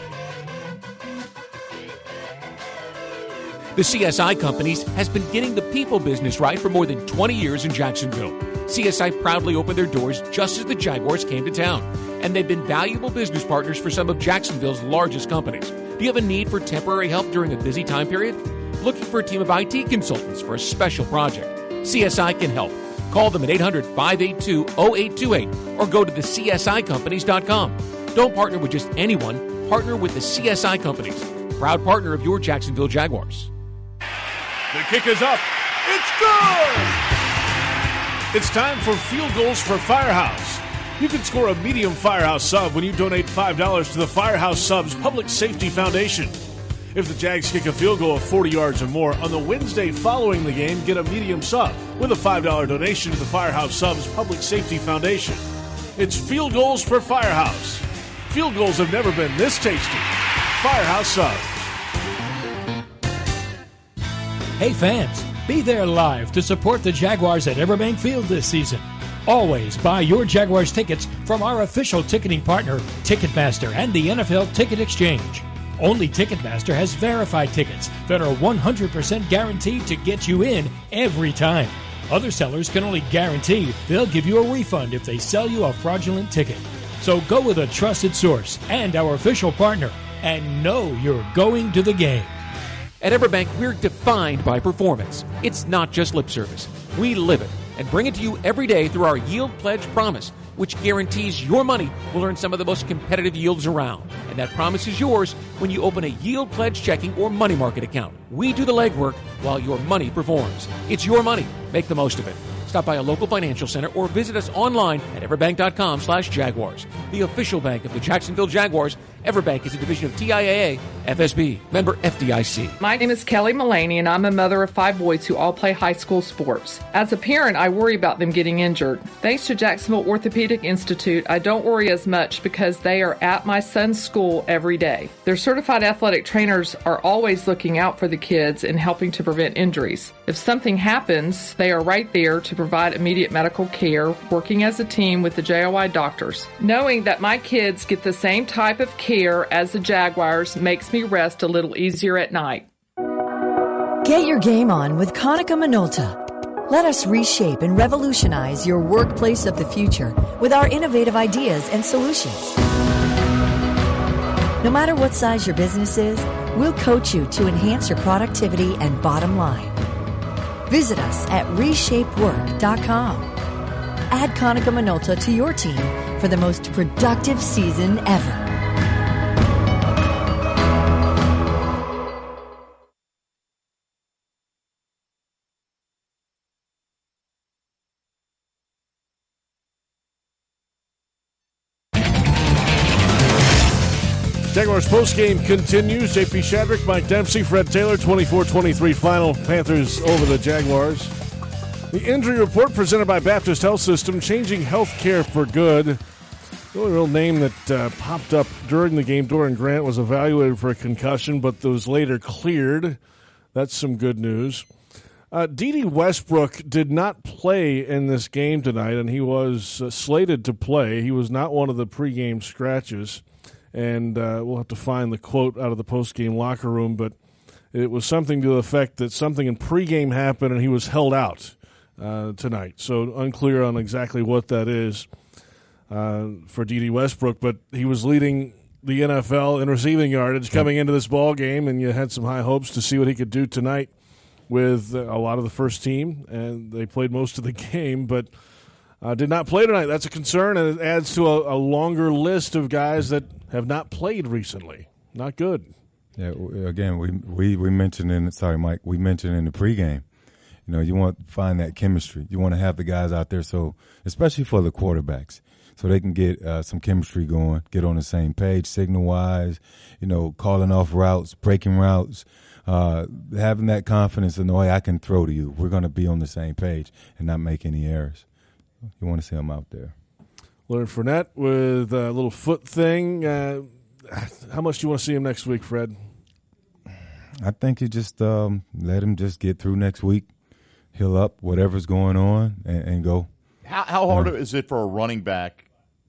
The C S I Companies has been getting the people business right for more than twenty years in Jacksonville. C S I proudly opened their doors just as the Jaguars came to town, and they've been valuable business partners for some of Jacksonville's largest companies. Do you have a need for temporary help during a busy time period? Looking for a team of I T consultants for a special project? C S I can help. Call them at eight hundred, five eight two, zero eight two eight or go to the c s i companies dot com. Don't partner with just anyone. Partner with the C S I Companies, proud partner of your Jacksonville Jaguars. The kick is up. It's good! It's time for Field Goals for Firehouse. You can score a medium Firehouse sub when you donate five dollars to the Firehouse Subs Public Safety Foundation. If the Jags kick a field goal of forty yards or more on the Wednesday following the game, get a medium sub with a five dollars donation to the Firehouse Subs Public Safety Foundation. It's Field Goals for Firehouse. Field goals have never been this tasty. Firehouse Subs. Hey fans, be there live to support the Jaguars at Everbank Field this season. Always buy your Jaguars tickets from our official ticketing partner, Ticketmaster, and the N F L Ticket Exchange. Only Ticketmaster has verified tickets that are one hundred percent guaranteed to get you in every time. Other sellers can only guarantee they'll give you a refund if they sell you a fraudulent ticket. So go with a trusted source and our official partner and know you're going to the game. At Everbank, we're defined by performance. It's not just lip service. We live it and bring it to you every day through our Yield Pledge Promise, which guarantees your money will earn some of the most competitive yields around. And that promise is yours when you open a Yield Pledge checking or money market account. We do the legwork while your money performs. It's your money. Make the most of it. Stop by a local financial center or visit us online at everbank.com slash Jaguars. The official bank of the Jacksonville Jaguars. Everbank is a division of T I A A, F S B, member F D I C. My name is Kelly Mullaney, and I'm a mother of five boys who all play high school sports. As a parent, I worry about them getting injured. Thanks to Jacksonville Orthopedic Institute, I don't worry as much because they are at my son's school every day. Their certified athletic trainers are always looking out for the kids and helping to prevent injuries. If something happens, they are right there to provide immediate medical care, working as a team with the J O I doctors. Knowing that my kids get the same type of care as the Jaguars makes me rest a little easier at night. Get your game on with Konica Minolta. Let us reshape and revolutionize your workplace of the future with our innovative ideas and solutions. No matter what size your business is, we'll coach you to enhance your productivity and bottom line. Visit us at reshape work dot com. Add Konica Minolta to your team for the most productive season ever. Jaguars postgame continues. J P Shadrick, Mike Dempsey, Fred Taylor, twenty-four twenty-three final. Panthers over the Jaguars. The injury report presented by Baptist Health System, changing health care for good. The only real name that uh, popped up during the game, Doran Grant, was evaluated for a concussion, but was later cleared. That's some good news. Uh, Dede Westbrook did not play in this game tonight, and he was uh, slated to play. He was not one of the pregame scratches. And uh, we'll have to find the quote out of the postgame locker room, but it was something to the effect that something in pregame happened and he was held out uh, tonight. So unclear on exactly what that is uh, for Dede Westbrook, but he was leading the N F L in receiving yardage coming into this ball game, and you had some high hopes to see what he could do tonight with a lot of the first team, and they played most of the game, but Uh, did not play tonight. That's a concern, and it adds to a, a longer list of guys that have not played recently. Not good. Yeah, again, we we we mentioned in sorry, Mike. We mentioned in the pregame. You know, you want to find that chemistry. You want to have the guys out there, so especially for the quarterbacks. so they can get uh, some chemistry going, get on the same page, signal-wise, you know, calling off routes, breaking routes, uh, having that confidence in the way I can throw to you. We're going to be on the same page and not make any errors. You want to see them out there. Leonard Fournette with a little foot thing. Uh, how much do you want to see him next week, Fred? I think you just um, let him just get through next week, heal up, whatever's going on, and, and go. How, how hard yeah. is it for a running back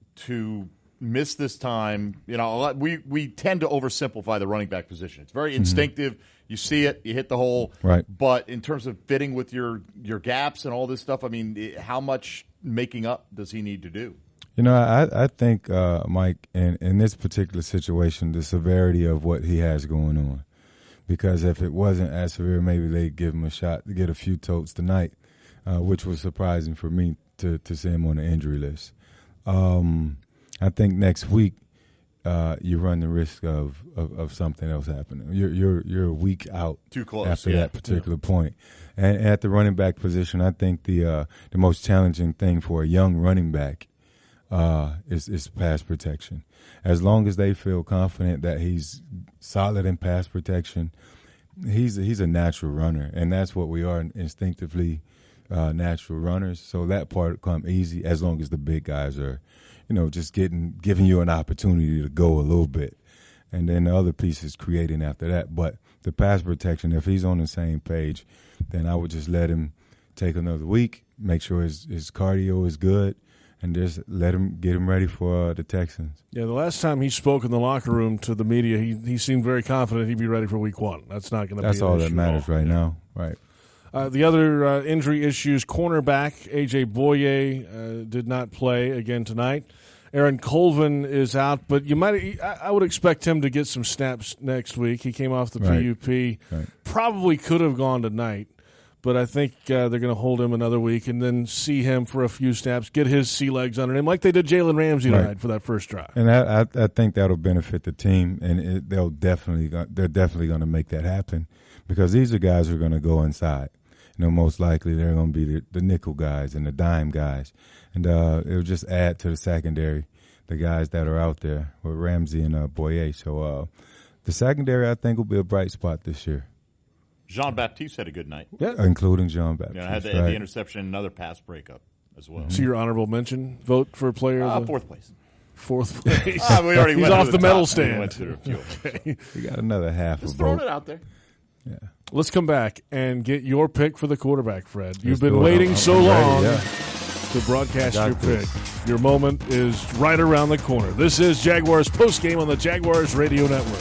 to miss this time? You know, a lot, we, we tend to oversimplify the running back position. It's very instinctive. Mm-hmm. You see it, you hit the hole. Right. But in terms of fitting with your, your gaps and all this stuff, I mean, how much making up does he need to do? You know, I, I think, uh, Mike, in, in this particular situation, the severity of what he has going on. Because if it wasn't as severe, maybe they'd give him a shot to get a few totes tonight, uh, which was surprising for me to, to see him on the injury list. Um, I think next week uh, you run the risk of, of, of something else happening. You're you're you're a week out Too close, after yeah. that particular yeah. point. And at the running back position, I think the uh, the most challenging thing for a young running back uh, is, is pass protection. As long as they feel confident that he's solid in pass protection, he's a, he's a natural runner, and that's what we are, instinctively uh, natural runners. So that part come easy as long as the big guys are, you know, just getting giving you an opportunity to go a little bit, and then the other piece is creating after that. But the pass protection, if he's on the same page, then I would just let him take another week, make sure his, his cardio is good, and just let him get him ready for uh, the Texans. Yeah, the last time he spoke in the locker room to the media, he he seemed very confident he'd be ready for week one. That's not going to be That's an all issue that matters all. right yeah. now. Right. Uh, the other uh, injury issues, cornerback A J Boye uh, did not play again tonight. Aaron Colvin is out, but you might I, I would expect him to get some snaps next week. He came off the right. P U P. Right. Probably could have gone tonight. But I think uh, they're going to hold him another week and then see him for a few snaps, get his sea legs under him, like they did Jalen Ramsey right. tonight for that first drive. And I, I, I think that'll benefit the team, and it, they'll definitely they're definitely going to make that happen because these are guys who are going to go inside. You know, most likely they're going to be the, the nickel guys and the dime guys, and uh, it'll just add to the secondary, the guys that are out there with Ramsey and uh, Boye. So uh, the secondary, I think, will be a bright spot this year. Jean-Baptiste had a good night. Yeah. Including Jean-Baptiste. Yeah, had the, right. had the interception and another pass breakup as well. So your honorable mention vote for player? Uh, the fourth place. Fourth place. ah, we already He's went off the, the top. medal stand. We went through a few. Okay. We got another half Just a throwing vote. it out there. Yeah. Let's come back and get your pick for the quarterback, Fred. You've Let's been do it. waiting I'm so ready, long yeah. to broadcast Got your this. pick. Your moment is right around the corner. This is Jaguars postgame on the Jaguars Radio Network.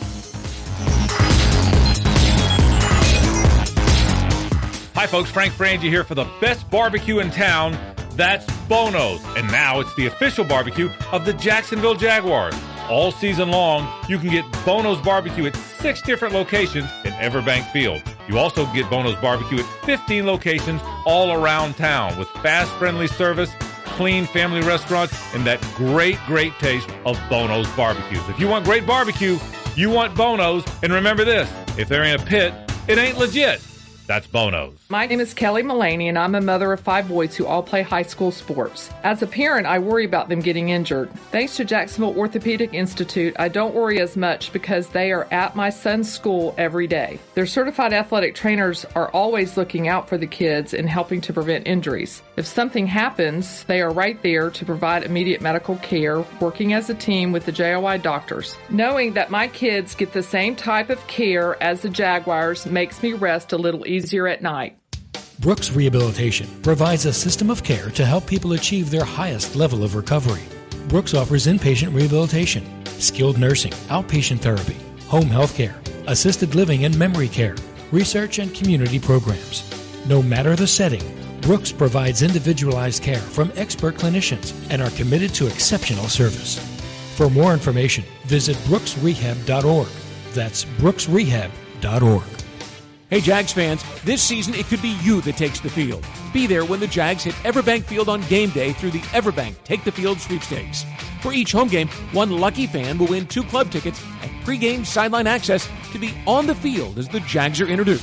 Hi, folks. Frank Frangie here for the best barbecue in town. That's Bono's. And now it's the official barbecue of the Jacksonville Jaguars. All season long, you can get Bono's barbecue at six different locations in Everbank Field. You also get Bono's barbecue at fifteen locations all around town with fast, friendly service, clean family restaurants, and that great, great taste of Bono's barbecues. If you want great barbecue, you want Bono's. And remember this, if there ain't a pit, it ain't legit. That's Bono's. My name is Kelly Mullaney, and I'm a mother of five boys who all play high school sports. As a parent, I worry about them getting injured. Thanks to Jacksonville Orthopedic Institute, I don't worry as much because they are at my son's school every day. Their certified athletic trainers are always looking out for the kids and helping to prevent injuries. If something happens, they are right there to provide immediate medical care, working as a team with the J O I doctors. Knowing that my kids get the same type of care as the Jaguars makes me rest a little easier at night. Brooks Rehabilitation provides a system of care to help people achieve their highest level of recovery. Brooks offers inpatient rehabilitation, skilled nursing, outpatient therapy, home health care, assisted living and memory care, research and community programs. No matter the setting, Brooks provides individualized care from expert clinicians and are committed to exceptional service. For more information, visit brooks rehab dot org. That's brooks rehab dot org. Hey, Jags fans, this season it could be you that takes the field. Be there when the Jags hit Everbank Field on game day through the Everbank Take the Field sweepstakes. For each home game, one lucky fan will win two club tickets and pregame sideline access to be on the field as the Jags are introduced.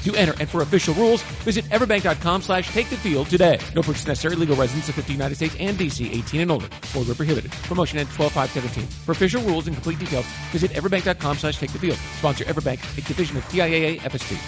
to enter. And for official rules, visit everbank.com slash take the field today. No purchase necessary. Legal residents of fifty United States and D C, eighteen and older. Or were prohibited. Promotion ends twelve five seventeen. For official rules and complete details, visit everbank.com slash take the field. Sponsor Everbank, a division of T I A A F S B.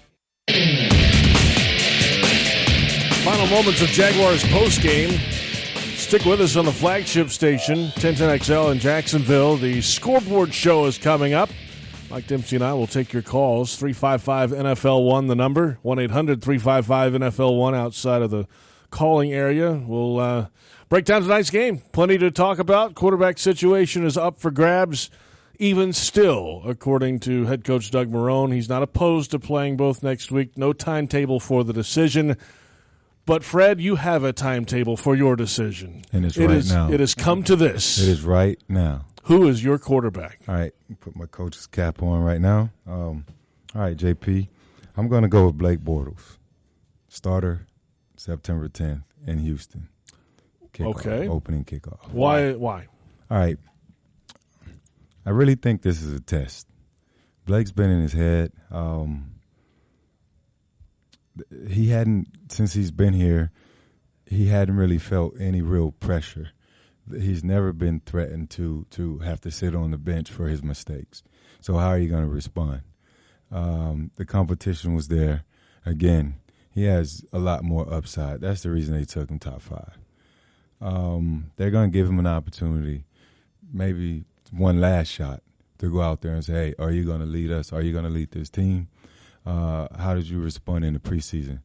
Final moments of Jaguars postgame. Stick with us on the flagship station, ten ten X L in Jacksonville. The scoreboard show is coming up. Mike Dempsey and I will take your calls. three five five N F L one, the number. one eight hundred three five five N F L one outside of the calling area. We'll uh, break down tonight's game. Plenty to talk about. Quarterback situation is up for grabs. Even still, according to head coach Doug Marrone, he's not opposed to playing both next week. No timetable for the decision. But, Fred, you have a timetable for your decision. And it's it right is, now. It has come to this. It is right now. Who is your quarterback? All right, put my coach's cap on right now. Um, all right, J P, I'm going to go with Blake Bortles. Starter, September tenth in Houston. Kickoff, okay. Opening kickoff. Why? Why? All right. I really think this is a test. Blake's been in his head. Um, he hadn't, since he's been here, he hadn't really felt any real pressure. He's never been threatened to to have to sit on the bench for his mistakes. So how are you going to respond? Um, the competition was there. Again, he has a lot more upside. That's the reason they took him top five. Um, they're going to give him an opportunity, maybe one last shot, to go out there and say, hey, are you going to lead us? Are you going to lead this team? Uh, how did you respond in the preseason?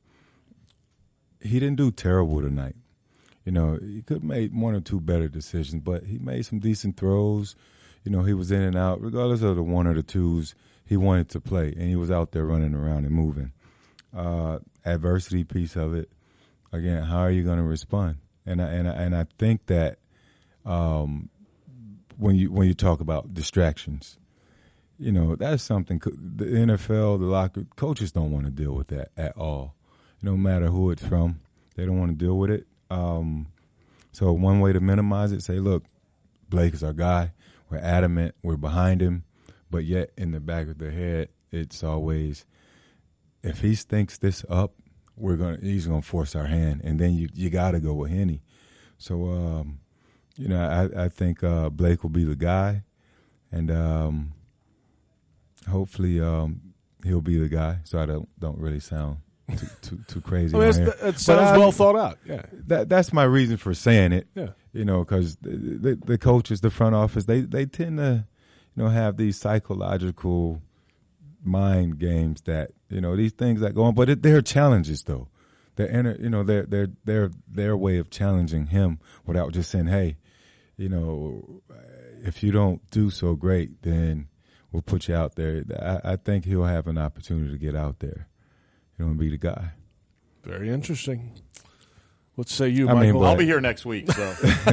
He didn't do terrible tonight. You know, he could have made one or two better decisions, but he made some decent throws. You know, he was in and out. Regardless of the one or the twos, he wanted to play, and he was out there running around and moving. Uh, adversity piece of it, again, how are you going to respond? And I, and I, and I think that um, when you when you talk about distractions, you know, that's something the N F L, the locker coaches don't want to deal with that at all. No matter who it's from, they don't want to deal with it. Um, so one way to minimize it, say, look, Blake is our guy. We're adamant. We're behind him. But yet in the back of their head, it's always, if he stinks this up, we're gonna he's gonna force our hand, and then you you got to go with Henny. So um, you know, I I think uh, Blake will be the guy, and um, hopefully um, he'll be the guy. So I don't don't really sound too too, too crazy. I mean, it sounds I, well thought out. Yeah, that that's my reason for saying it. Yeah, you know, because the, the the coaches, the front office, they they tend to, you know, have these psychological mind games that, you know, these things that go on, but it, they're challenges though. They're inner, you know, they're they're they're their way of challenging him without just saying, hey, you know, if you don't do so great, then we'll put you out there. I, I think he'll have an opportunity to get out there, you know, and be the guy. Very interesting. Let's say you, I Michael. mean, but, I'll be here next week. So.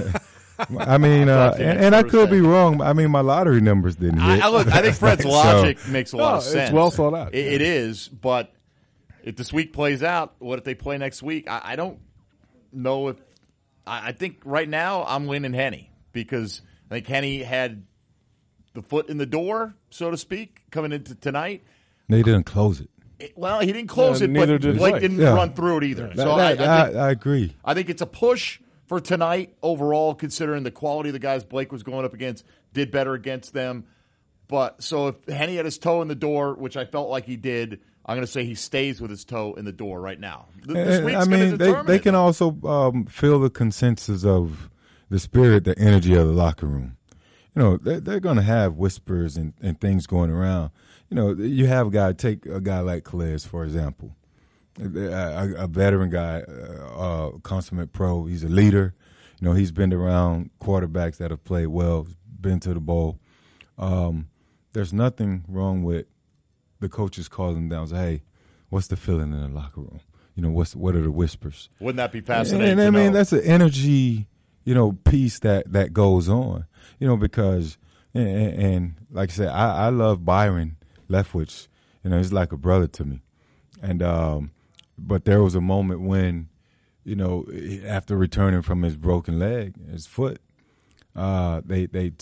I mean, uh, and, and I could be wrong. I mean, my lottery numbers didn't hit. I, I, look, I think Fred's logic so, makes a lot no, of sense. It's well thought out. It, it is, but if this week plays out, what if they play next week? I, I don't know if I, I think right now I'm leaning Henny because I think Henny had the foot in the door, so to speak, coming into tonight. They didn't close it. It, well, he didn't close yeah, it, but did Blake Blake. didn't Yeah. run through it either. That, so that, I, I, think, I, I agree. I think it's a push for tonight overall, considering the quality of the guys Blake was going up against, did better against them. But so if Henny had his toe in the door, which I felt like he did, I'm going to say he stays with his toe in the door right now. This And, week's I going mean, to they, determine they it. can also um, feel the consensus of the spirit, the energy of the locker room. You know, they're, they're going to have whispers and, and things going around. You know, you have a guy, take a guy like Calais, for example. A, a veteran guy, uh, consummate pro. He's a leader. You know, he's been around quarterbacks that have played well, been to the bowl. Um, there's nothing wrong with the coaches calling them down and say, hey, what's the feeling in the locker room? You know, what's what are the whispers? Wouldn't that be fascinating? And, to and I mean, know? that's an energy, you know, piece that, that goes on. You know, because, and, and like I said, I, I love Byron Leftwich. You know, he's like a brother to me. And, um, but there was a moment when, you know, after returning from his broken leg, his foot, uh, they they took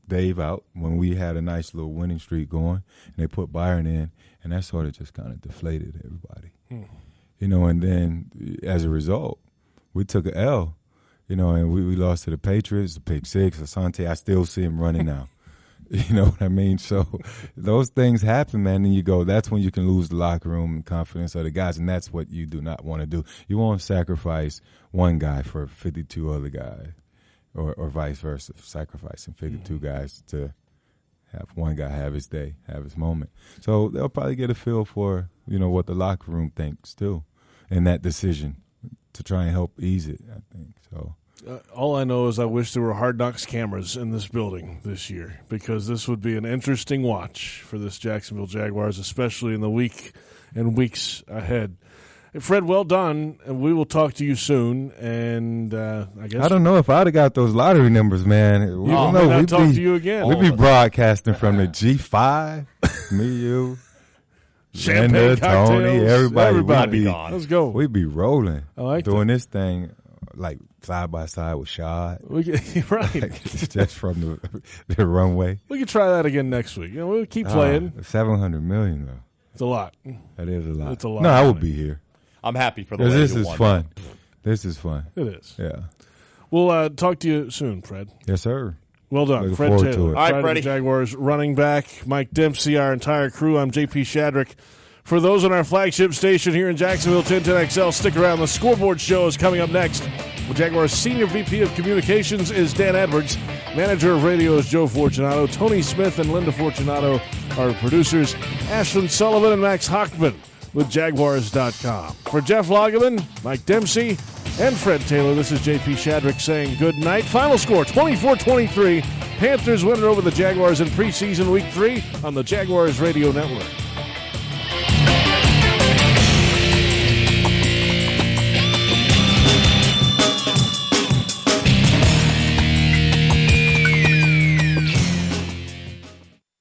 Dave out when we had a nice little winning streak going, and they put Byron in, and that sort of just kind of deflated everybody. Hmm. You know, and then as a result, we took an L, you know, and we, we lost to the Patriots, the pick six, Asante. I still see him running now. You know what I mean? So those things happen, man, and you go, that's when you can lose the locker room and confidence of the guys, and that's what you do not want to do. You won't sacrifice one guy for fifty-two other guys. Or, or vice versa, sacrificing fifty-two mm-hmm. guys to have one guy have his day, have his moment. So they'll probably get a feel for, you know, what the locker room thinks too, in that decision to try and help ease it, I think. So uh, all I know is I wish there were Hard Knocks cameras in this building this year, because this would be an interesting watch for this Jacksonville Jaguars, especially in the week and weeks ahead. Fred, well done, and we will talk to you soon. And uh, I guess I don't know if I'd have got those lottery numbers, man. We oh, don't know. I'll talk be, to you again. We'd be broadcasting from the G five, me, you, Champagne Linda, cocktails, Tony, everybody. everybody. We'd be, Let's go. We'd be rolling, I like doing that. this thing like side by side with Shad. We can, right, like, just from the, the runway. We can try that again next week. You know, we'll keep playing. Uh, Seven hundred million though. It's a lot. That is a lot. It's a lot. No, I will be here. I'm happy for the This lady is who won. fun. This is fun. It is. Yeah. We'll uh, talk to you soon, Fred. Yes, sir. Well done, Looking Fred forward Taylor. to it. All right, Friday Freddie. Jaguars running back, Mike Dempsey, our entire crew. I'm J P Shadrick. For those on our flagship station here in Jacksonville, ten ten X L, stick around. The Scoreboard Show is coming up next. The Jaguars' Senior V P of Communications is Dan Edwards. Manager of Radio is Joe Fortunato. Tony Smith and Linda Fortunato are producers. Ashlyn Sullivan and Max Hochman with Jaguars dot com. For Jeff Lageman, Mike Dempsey, and Fred Taylor, this is J P Shadrick saying good night. Final score, twenty-four twenty-three. Panthers winning over the Jaguars in preseason week three on the Jaguars Radio Network.